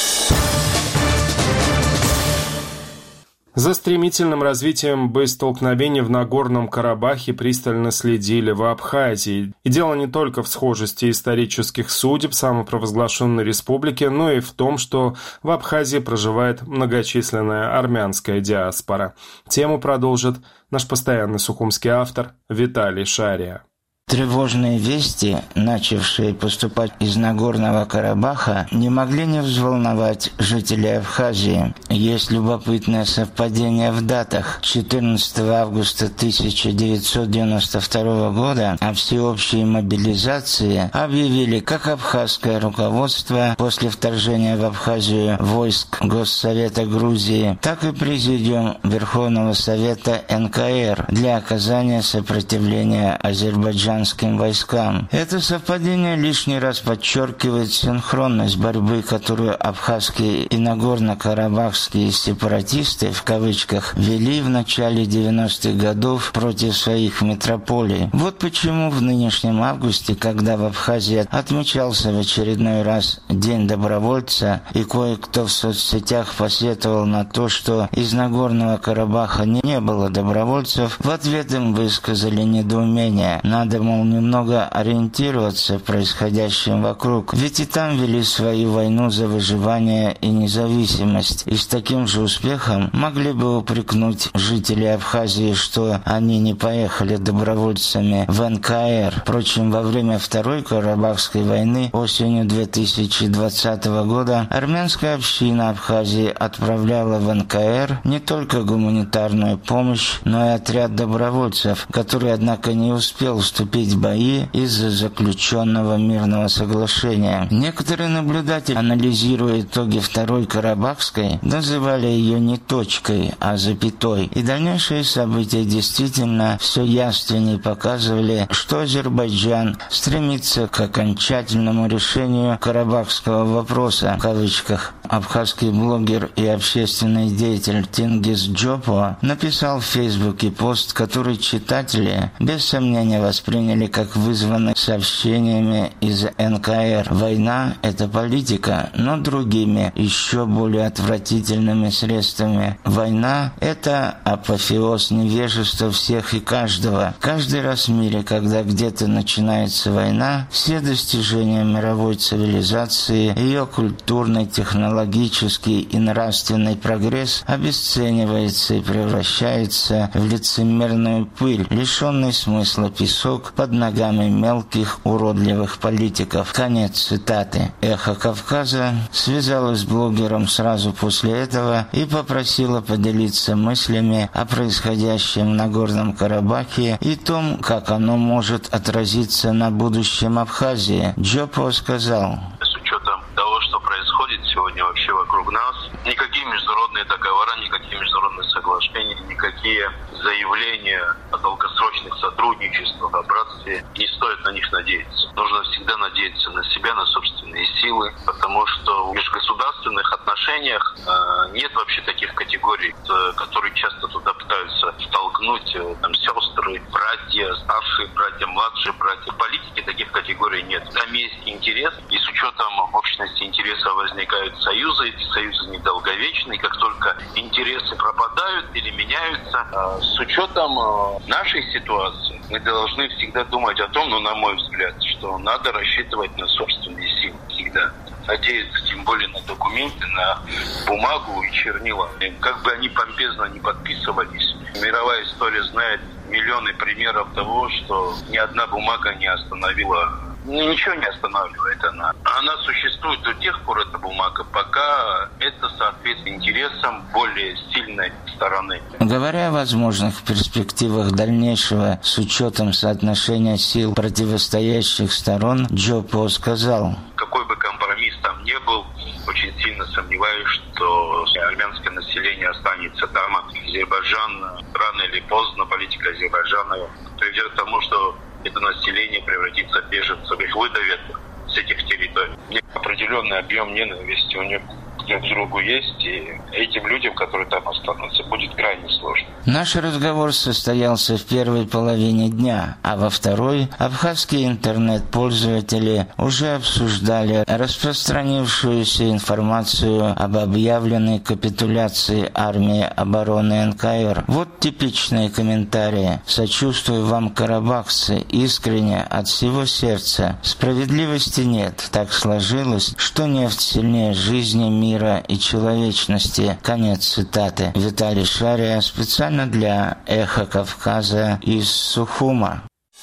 За стремительным развитием боестолкновений в Нагорном Карабахе пристально следили в Абхазии. И дело не только в схожести исторических судеб самопровозглашенной республики, но и в том, что в Абхазии проживает многочисленная армянская диаспора. Тему продолжит наш постоянный сухумский автор Виталий Шария. Тревожные вести, начавшие поступать из Нагорного Карабаха, не могли не взволновать жителей Абхазии. Есть любопытное совпадение в датах. четырнадцатого августа тысяча девятьсот девяносто второго года о всеобщей мобилизации объявили как абхазское руководство после вторжения в Абхазию войск Госсовета Грузии, так и Президиум Верховного Совета эн ка эр для оказания сопротивления Азербайджану войскам. Это совпадение лишний раз подчеркивает синхронность борьбы, которую абхазские и нагорно-карабахские сепаратисты, в кавычках, вели в начале девяностых годов против своих метрополий. Вот почему в нынешнем августе, когда в Абхазии отмечался в очередной раз День добровольца, и кое-кто в соцсетях посетовал на то, что из Нагорного Карабаха не было добровольцев, в ответ им высказали недоумение. Надо, мол, немного ориентироваться в происходящем вокруг, ведь и там вели свою войну за выживание и независимость, и с таким же успехом могли бы упрекнуть жителей Абхазии, что они не поехали добровольцами в эн ка эр. Впрочем, во время Второй Карабахской войны осенью две тысячи двадцатого года армянская община Абхазии отправляла в эн ка эр не только гуманитарную помощь, но и отряд добровольцев, который, однако, не успел вступить в бои из-за заключенного мирного соглашения. Некоторые наблюдатели, анализируя итоги Второй Карабахской, называли ее не точкой, а запятой. И дальнейшие события действительно все явственнее показывали, что Азербайджан стремится к окончательному решению карабахского вопроса, в кавычках. Абхазский блогер и общественный деятель Тенгиз Джопо написал в Фейсбуке пост, который читатели без сомнения восприняли как вызванный сообщениями из эн ка эр. Война – это политика, но другими, еще более отвратительными средствами. Война – это апофеоз невежества всех и каждого. Каждый раз в мире, когда где-то начинается война, все достижения мировой цивилизации, ее культурный, технологический и нравственный прогресс обесценивается и превращается в лицемерную пыль, лишенный смысла песок под ногами мелких уродливых политиков. Конец цитаты. Эхо Кавказа связалась с блогером сразу после этого и попросила поделиться мыслями о происходящем в Нагорном Карабахе и том, как оно может отразиться на будущем Абхазии. Джопо сказал: с учетом того, что происходит сегодня вообще вокруг нас, никакие международные договора, никакие международные соглашения, никакие заявления о долгосрочных сотрудничествах, о братстве, не стоит на них надеяться. Нужно всегда надеяться на себя, на собственные силы, потому что в межгосударственных отношениях э, нет вообще таких категорий, э, которые часто туда пытаются втолкнуть, э, там, сестры, братья, старшие братья, младшие братья. В политике таких категорий нет. Там есть интерес, и с учетом общества долговечности интересов возникают союзы, эти союзы недолговечны, и как только интересы пропадают или меняются, с учетом нашей ситуации мы должны всегда думать о том, ну, на мой взгляд, что надо рассчитывать на собственные силы всегда. Надеяться тем более на документы, на бумагу и чернила. И как бы они помпезно не подписывались, мировая история знает миллионы примеров того, что ни одна бумага не остановила, ничего не останавливает она. Она существует до тех пор, эта бумага, пока это соответствует интересам более сильной стороны. Говоря о возможных перспективах дальнейшего с учетом соотношения сил противостоящих сторон, Джо По сказал: какой бы компромисс там ни был, очень сильно сомневаюсь, что армянское население останется там. Азербайджан рано или поздно, политика Азербайджана приведет к тому, что это население превратится в беженцев, их выдавят с этих территорий. Определенный объем ненависти у них друг к другу есть, и этим людям, которые там останутся, будет крайне сложно. Наш разговор состоялся в первой половине дня, а во второй абхазские интернет-пользователи уже обсуждали распространившуюся информацию об объявленной капитуляции армии обороны эн ка эр. Вот типичные комментарии. «Сочувствую вам, карабахцы, искренне, от всего сердца. Справедливости нет. Так сложилось, что нефть сильнее жизни, мира и человечности». Конец цитаты. Виталий Шария специально для «Эхо Кавказа» из Сухума.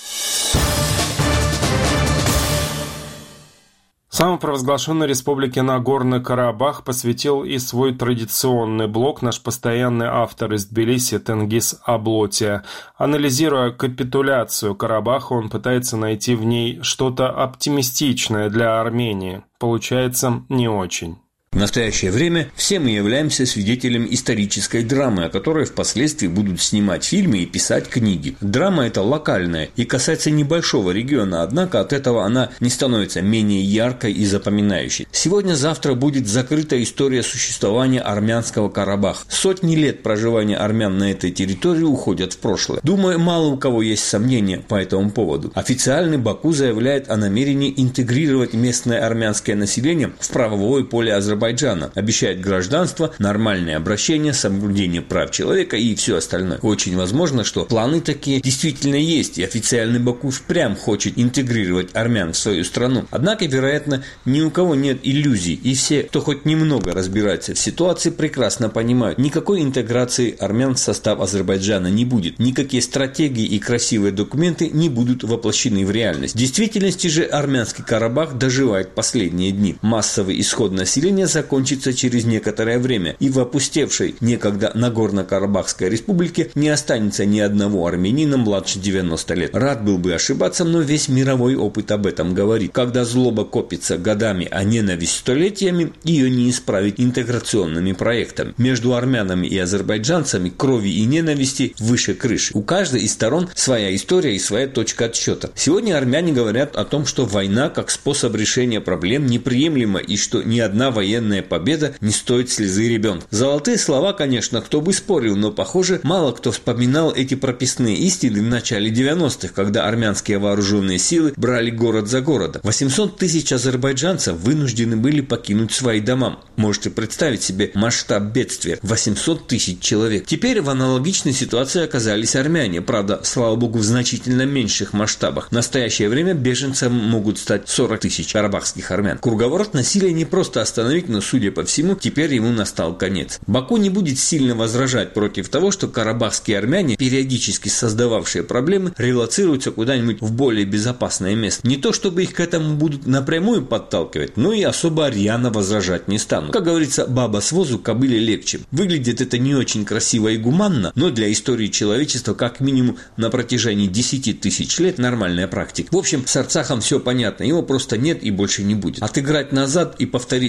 Самопровозглашенной республике Нагорный Карабах посвятил и свой традиционный блог наш постоянный автор из Тбилиси Тенгиз Аблотия. Анализируя капитуляцию Карабаха, он пытается найти в ней что-то оптимистичное для Армении. Получается, не очень. В настоящее время все мы являемся свидетелями исторической драмы, о которой впоследствии будут снимать фильмы и писать книги. Драма эта локальная и касается небольшого региона, однако от этого она не становится менее яркой и запоминающей. Сегодня-завтра будет закрыта история существования армянского Карабаха. Сотни лет проживания армян на этой территории уходят в прошлое. Думаю, мало у кого есть сомнения по этому поводу. Официальный Баку заявляет о намерении интегрировать местное армянское население в правовое поле Азербайджана. Обещает гражданство, нормальное обращение, соблюдение прав человека и все остальное. Очень возможно, что планы такие действительно есть, и официальный Баку впрямь хочет интегрировать армян в свою страну. Однако, вероятно, ни у кого нет иллюзий, и все, кто хоть немного разбирается в ситуации, прекрасно понимают, никакой интеграции армян в состав Азербайджана не будет, никакие стратегии и красивые документы не будут воплощены в реальность. В действительности же армянский Карабах доживает последние дни. Массовый исход населения закончится через некоторое время, и в опустевшей некогда Нагорно-Карабахской республике не останется ни одного армянина младше девяноста лет. Рад был бы ошибаться, но весь мировой опыт об этом говорит. Когда злоба копится годами, а ненависть столетиями, ее не исправить интеграционными проектами. Между армянами и азербайджанцами крови и ненависти выше крыши. У каждой из сторон своя история и своя точка отсчета. Сегодня армяне говорят о том, что война как способ решения проблем неприемлема, и что ни одна военная победа не стоит слезы ребенка. Золотые слова, конечно, кто бы спорил, но, похоже, мало кто вспоминал эти прописные истины в начале девяностых, когда армянские вооруженные силы брали город за городом. восемьсот тысяч азербайджанцев вынуждены были покинуть свои дома. Можете представить себе масштаб бедствия – восемьсот тысяч человек. Теперь в аналогичной ситуации оказались армяне, правда, слава богу, в значительно меньших масштабах. В настоящее время беженцами могут стать сорок тысяч карабахских армян. Круговорот насилия не просто остановить, но, судя по всему, теперь ему настал конец. Баку не будет сильно возражать против того, что карабахские армяне, периодически создававшие проблемы, релоцируются куда-нибудь в более безопасное место. Не то чтобы их к этому будут напрямую подталкивать, но и особо рьяно возражать не станут. Как говорится, баба с возу кобыле легче. Выглядит это не очень красиво и гуманно, но для истории человечества как минимум на протяжении десяти тысяч лет нормальная практика. В общем, с Арцахом все понятно, его просто нет и больше не будет. Отыграть назад и повторить армянскую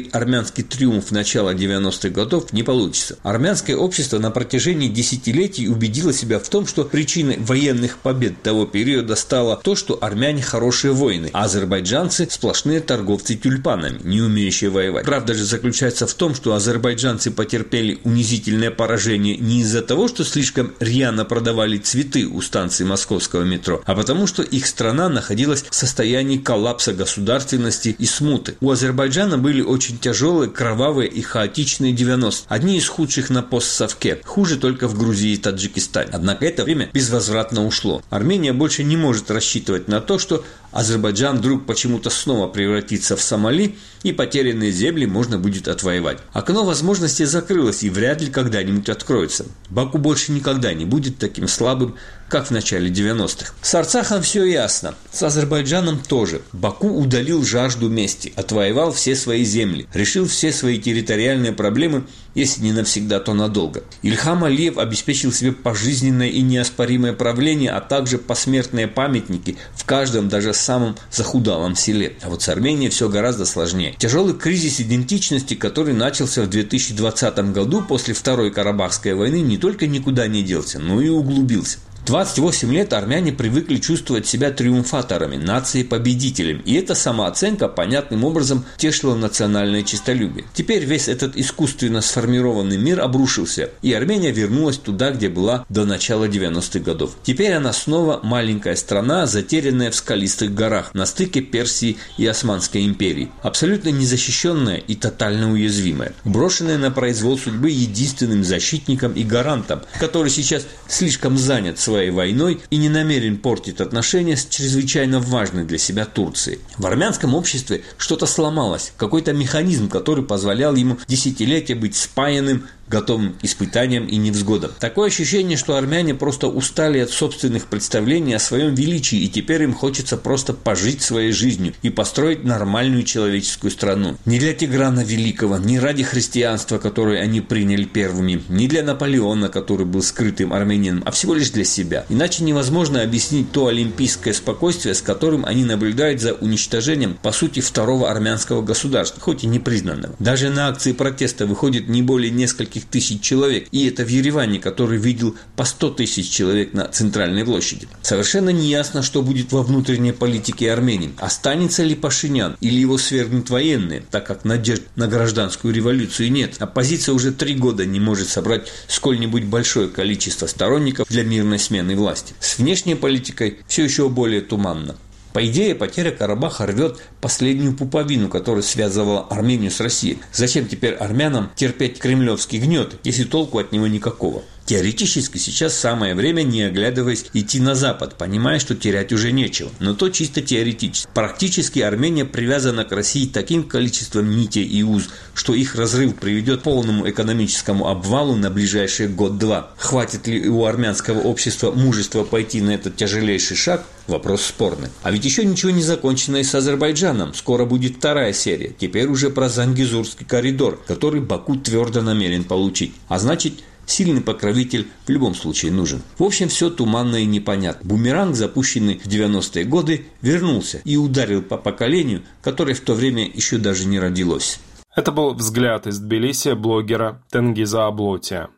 армянский триумф начала девяностых годов не получится. Армянское общество на протяжении десятилетий убедило себя в том, что причиной военных побед того периода стало то, что армяне хорошие воины, а азербайджанцы сплошные торговцы тюльпанами, не умеющие воевать. Правда же заключается в том, что азербайджанцы потерпели унизительное поражение не из-за того, что слишком рьяно продавали цветы у станции московского метро, а потому что их страна находилась в состоянии коллапса государственности и смуты. У Азербайджана были очень тяжелые, кровавые и хаотичные девяностые. Одни из худших на постсовке. Хуже только в Грузии и Таджикистане. Однако это время безвозвратно ушло. Армения больше не может рассчитывать на то, что Азербайджан вдруг почему-то снова превратится в Сомали, и потерянные земли можно будет отвоевать. Окно возможностей закрылось и вряд ли когда-нибудь откроется. Баку больше никогда не будет таким слабым, как в начале девяностых. С Арцахом все ясно. С Азербайджаном тоже. Баку удалил жажду мести, отвоевал все свои земли, решил все свои территориальные проблемы, если не навсегда, то надолго. Ильхам Алиев обеспечил себе пожизненное и неоспоримое правление, а также посмертные памятники в каждом, даже самом захудалом селе. А вот с Арменией все гораздо сложнее. Тяжелый кризис идентичности, который начался в две тысячи двадцатом году после Второй Карабахской войны, не только никуда не делся, но и углубился. двадцать восемь лет армяне привыкли чувствовать себя триумфаторами, нацией-победителем, и эта самооценка понятным образом тешила национальное честолюбие. Теперь весь этот искусственно сформированный мир обрушился, и Армения вернулась туда, где была до начала девяностых годов. Теперь она снова маленькая страна, затерянная в скалистых горах, на стыке Персии и Османской империи, абсолютно незащищенная и тотально уязвимая, брошенная на произвол судьбы единственным защитником и гарантом, который сейчас слишком занят своей войной и не намерен портить отношения с чрезвычайно важной для себя Турцией. В армянском обществе что-то сломалось, какой-то механизм, который позволял ему десятилетия быть спаянным, готовым к испытаниям и невзгодам. Такое ощущение, что армяне просто устали от собственных представлений о своем величии, и теперь им хочется просто пожить своей жизнью и построить нормальную человеческую страну. Не для Тиграна Великого, не ради христианства, которое они приняли первыми, не для Наполеона, который был скрытым армянином, а всего лишь для себя. Иначе невозможно объяснить то олимпийское спокойствие, с которым они наблюдают за уничтожением, по сути, второго армянского государства, хоть и непризнанного. Даже на акции протеста выходит не более нескольких тысяч человек, и это в Ереване, который видел по сто тысяч человек на центральной площади. Совершенно неясно, что будет во внутренней политике Армении. Останется ли Пашинян или его свергнут военные, так как надежд на гражданскую революцию нет. Оппозиция уже три года не может собрать сколь-нибудь большое количество сторонников для мирной смены власти. С внешней политикой все еще более туманно. По идее, потеря Карабаха рвет последнюю пуповину, которая связывала Армению с Россией. Зачем теперь армянам терпеть кремлевский гнет, если толку от него никакого? Теоретически сейчас самое время, не оглядываясь, идти на запад, понимая, что терять уже нечего. Но то чисто теоретически. Практически Армения привязана к России таким количеством нитей и уз, что их разрыв приведет к полному экономическому обвалу на ближайшие год-два. Хватит ли у армянского общества мужества пойти на этот тяжелейший шаг? Вопрос спорный. А ведь еще ничего не закончено и с Азербайджаном. Скоро будет вторая серия. Теперь уже про Зангезурский коридор, который Баку твердо намерен получить. А значит, сильный покровитель в любом случае нужен. В общем, все туманно и непонятно. Бумеранг, запущенный в девяностые годы, вернулся и ударил по поколению, которое в то время еще даже не родилось. Это был взгляд из Тбилиси блогера Тенгиза Аблотия.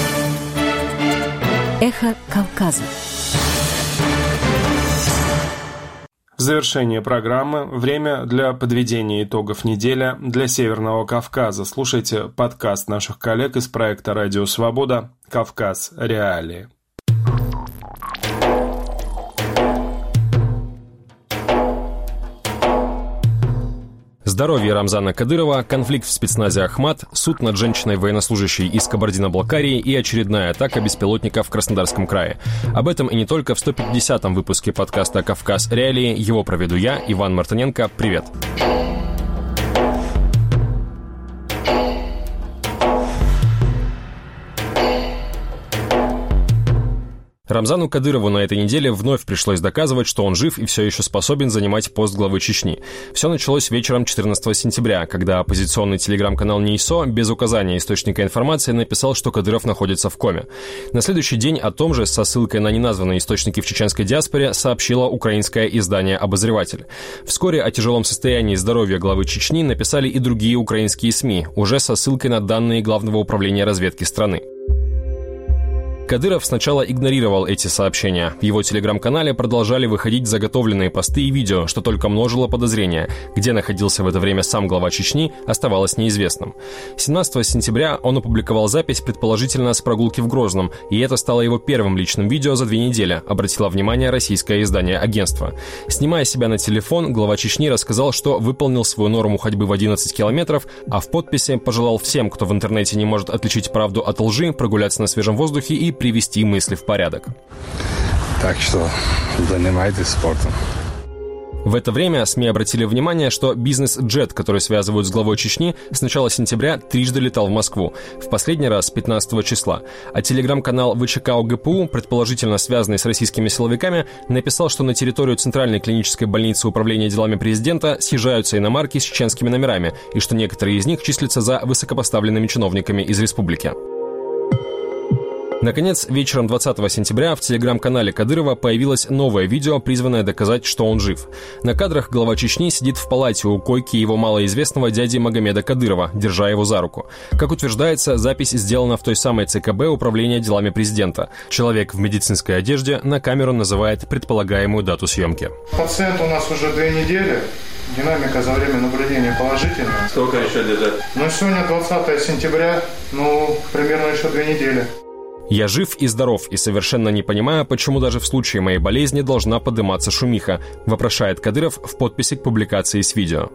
Эхо Кавказа. В завершение программы время для подведения итогов недели для Северного Кавказа. Слушайте подкаст наших коллег из проекта «Радио Свобода. Кавказ. Реалии». Здоровье Рамзана Кадырова, конфликт в спецназе «Ахмат», суд над женщиной-военнослужащей из Кабардино-Балкарии и очередная атака беспилотника в Краснодарском крае. Об этом и не только в сто пятидесятом выпуске подкаста «Кавказ. Реалии». Его проведу я, Иван Мартыненко. Привет! Рамзану Кадырову на этой неделе вновь пришлось доказывать, что он жив и все еще способен занимать пост главы Чечни. Все началось вечером четырнадцатого сентября, когда оппозиционный телеграм-канал НИИСО без указания источника информации написал, что Кадыров находится в коме. На следующий день о том же, со ссылкой на неназванные источники в чеченской диаспоре, сообщило украинское издание «Обозреватель». Вскоре о тяжелом состоянии здоровья главы Чечни написали и другие украинские СМИ, уже со ссылкой на данные Главного управления разведки страны. Кадыров сначала игнорировал эти сообщения. В его телеграм-канале продолжали выходить заготовленные посты и видео, что только множило подозрения. Где находился в это время сам глава Чечни, оставалось неизвестным. семнадцатого сентября он опубликовал запись, предположительно, с прогулки в Грозном, и это стало его первым личным видео за две недели, обратило внимание российское издание «Агентство». Снимая себя на телефон, глава Чечни рассказал, что выполнил свою норму ходьбы в одиннадцать километров, а в подписи пожелал всем, кто в интернете не может отличить правду от лжи, прогуляться на свежем воздухе и привести мысли в порядок. Так что занимайтесь спортом. В это время СМИ обратили внимание, что бизнес-джет, который связывают с главой Чечни, с начала сентября трижды летал в Москву, в последний раз пятнадцатого числа. А телеграм-канал ВЧК ОГПУ, предположительно связанный с российскими силовиками, написал, что на территорию Центральной клинической больницы Управления делами президента съезжаются иномарки с чеченскими номерами, и что некоторые из них числятся за высокопоставленными чиновниками из республики. Наконец, вечером двадцатого сентября в телеграм-канале Кадырова появилось новое видео, призванное доказать, что он жив. На кадрах глава Чечни сидит в палате у койки его малоизвестного дяди Магомеда Кадырова, держа его за руку. Как утверждается, запись сделана в той самой ЦКБ Управления делами президента. Человек в медицинской одежде на камеру называет предполагаемую дату съемки. Пациент у нас уже две недели. Динамика за время наблюдения положительная. Сколько еще лежать? Ну, сегодня двадцатого сентября, ну, примерно еще две недели. «Я жив и здоров, и совершенно не понимаю, почему даже в случае моей болезни должна подниматься шумиха», вопрошает Кадыров в подписи к публикации с видео.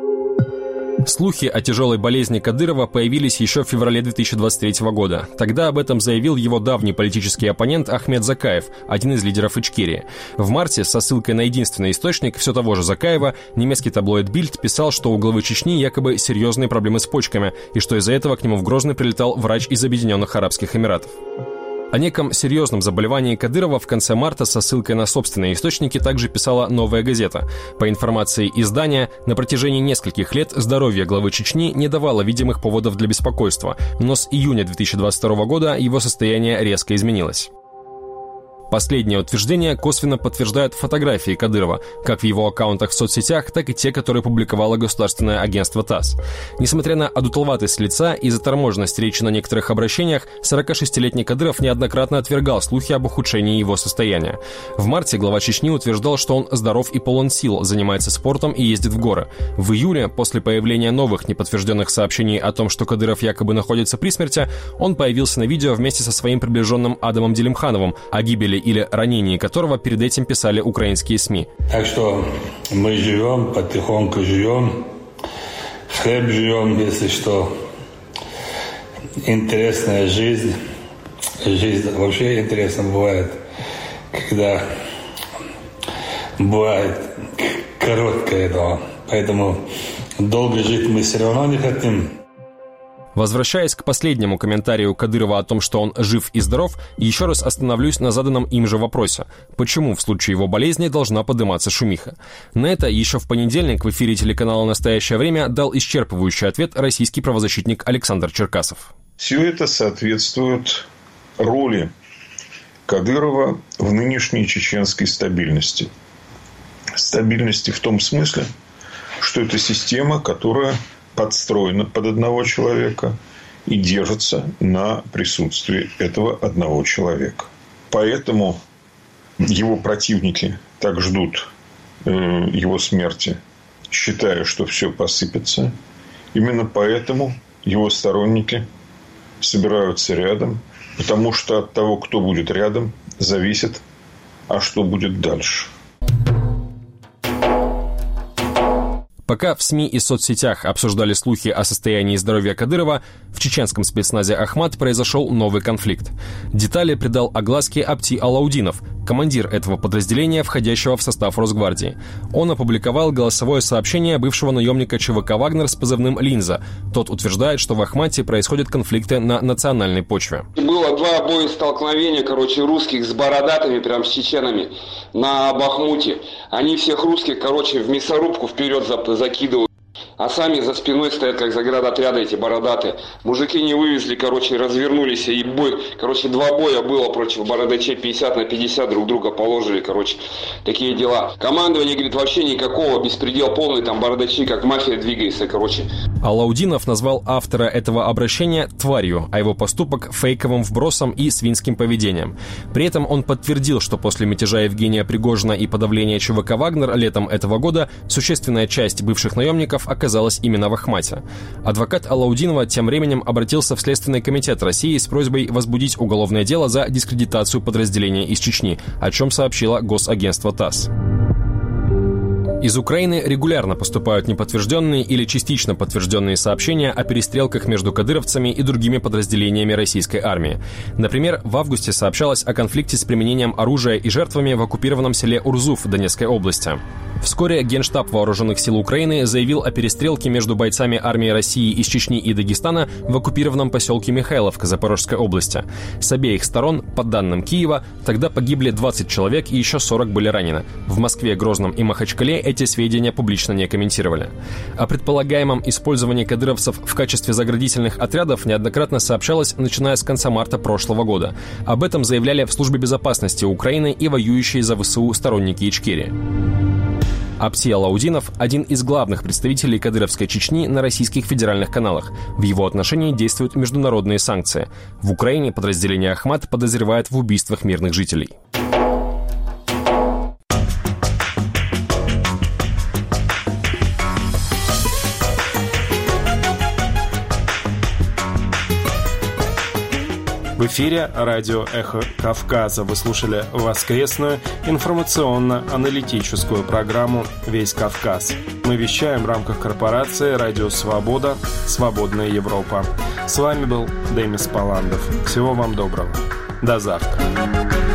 Слухи о тяжелой болезни Кадырова появились еще в феврале две тысячи двадцать третьего года. Тогда об этом заявил его давний политический оппонент Ахмед Закаев, один из лидеров Ичкерии. В марте, со ссылкой на единственный источник все того же Закаева, немецкий таблоид «Бильд» писал, что у главы Чечни якобы серьезные проблемы с почками, и что из-за этого к нему в Грозный прилетал врач из Объединенных Арабских Эмиратов. О неком серьезном заболевании Кадырова в конце марта со ссылкой на собственные источники также писала «Новая газета». По информации издания, на протяжении нескольких лет здоровье главы Чечни не давало видимых поводов для беспокойства, но с июня две тысячи двадцать второго года его состояние резко изменилось. Последнее утверждение косвенно подтверждают фотографии Кадырова, как в его аккаунтах в соцсетях, так и те, которые публиковало государственное агентство ТАСС. Несмотря на одутловатость лица и заторможенность речи на некоторых обращениях, сорокашестилетний Кадыров неоднократно отвергал слухи об ухудшении его состояния. В марте глава Чечни утверждал, что он здоров и полон сил, занимается спортом и ездит в горы. В июле, после появления новых неподтвержденных сообщений о том, что Кадыров якобы находится при смерти, он появился на видео вместе со своим приближенным Адамом Делимхановым, о гибели или ранении которого перед этим писали украинские СМИ. Так что мы живем, потихоньку живем, в хлеб живем, если что. Интересная жизнь. Жизнь вообще интересно бывает, когда бывает короткая, да. Поэтому долго жить мы все равно не хотим. Возвращаясь к последнему комментарию Кадырова о том, что он жив и здоров, еще раз остановлюсь на заданном им же вопросе. Почему в случае его болезни должна подниматься шумиха? На это еще в понедельник в эфире телеканала «Настоящее время» дал исчерпывающий ответ российский правозащитник Александр Черкасов. Все это соответствует роли Кадырова в нынешней чеченской стабильности. Стабильности в том смысле, что это система, которая подстроена под одного человека и держится на присутствии этого одного человека. Поэтому его противники так ждут э, его смерти, считая, что все посыпется. Именно поэтому его сторонники собираются рядом, потому что от того, кто будет рядом, зависит, а что будет дальше. Пока в СМИ и соцсетях обсуждали слухи о состоянии здоровья Кадырова, в чеченском спецназе «Ахмат» произошел новый конфликт. Детали придал огласке Апти Алаудинов, командир этого подразделения, входящего в состав Росгвардии. Он опубликовал голосовое сообщение бывшего наемника ЧВК «Вагнер» с позывным «Линза». Тот утверждает, что в Ахмате происходят конфликты на национальной почве. Было два боестолкновения, короче, русских с бородатыми, прям с чеченами, на Бахмуте. Они всех русских, короче, в мясорубку вперед закидывают. А сами за спиной стоят, как заградотряды эти бородатые. Мужики не вывезли, короче, развернулись, и бой, короче, два боя было против бородачей, пятьдесят на пятьдесят друг друга положили, короче, такие дела. Командование, говорит, вообще никакого, беспредел полный, там бородачи, как мафия двигается, короче. Алаудинов назвал автора этого обращения тварью, а его поступок фейковым вбросом и свинским поведением. При этом он подтвердил, что после мятежа Евгения Пригожина и подавления ЧВК «Вагнер» летом этого года существенная часть бывших наемников оказалась именно в Ахмате. Адвокат Алаудинова тем временем обратился в Следственный комитет России с просьбой возбудить уголовное дело за дискредитацию подразделения из Чечни, о чем сообщило госагентство ТАСС. Из Украины регулярно поступают неподтвержденные или частично подтвержденные сообщения о перестрелках между кадыровцами и другими подразделениями российской армии. Например, в августе сообщалось о конфликте с применением оружия и жертвами в оккупированном селе Урзуф Донецкой области. Вскоре Генштаб Вооруженных сил Украины заявил о перестрелке между бойцами армии России из Чечни и Дагестана в оккупированном поселке Михайловка Запорожской области. С обеих сторон, по данным Киева, тогда погибли двадцать человек и еще сорок были ранены. В Москве, Грозном и Махачкале эти сведения публично не комментировали. О предполагаемом использовании кадыровцев в качестве заградительных отрядов неоднократно сообщалось, начиная с конца марта прошлого года. Об этом заявляли в Службе безопасности Украины и воюющие за ВСУ сторонники Ичкерии. Апти Алаудинов – один из главных представителей кадыровской Чечни на российских федеральных каналах. В его отношении действуют международные санкции. В Украине подразделение «Ахмат» подозревает в убийствах мирных жителей. В эфире радио «Эхо Кавказа». Вы слушали воскресную информационно-аналитическую программу «Весь Кавказ». Мы вещаем в рамках корпорации «Радио Свобода. Свободная Европа». С вами был Демис Паландов. Всего вам доброго. До завтра.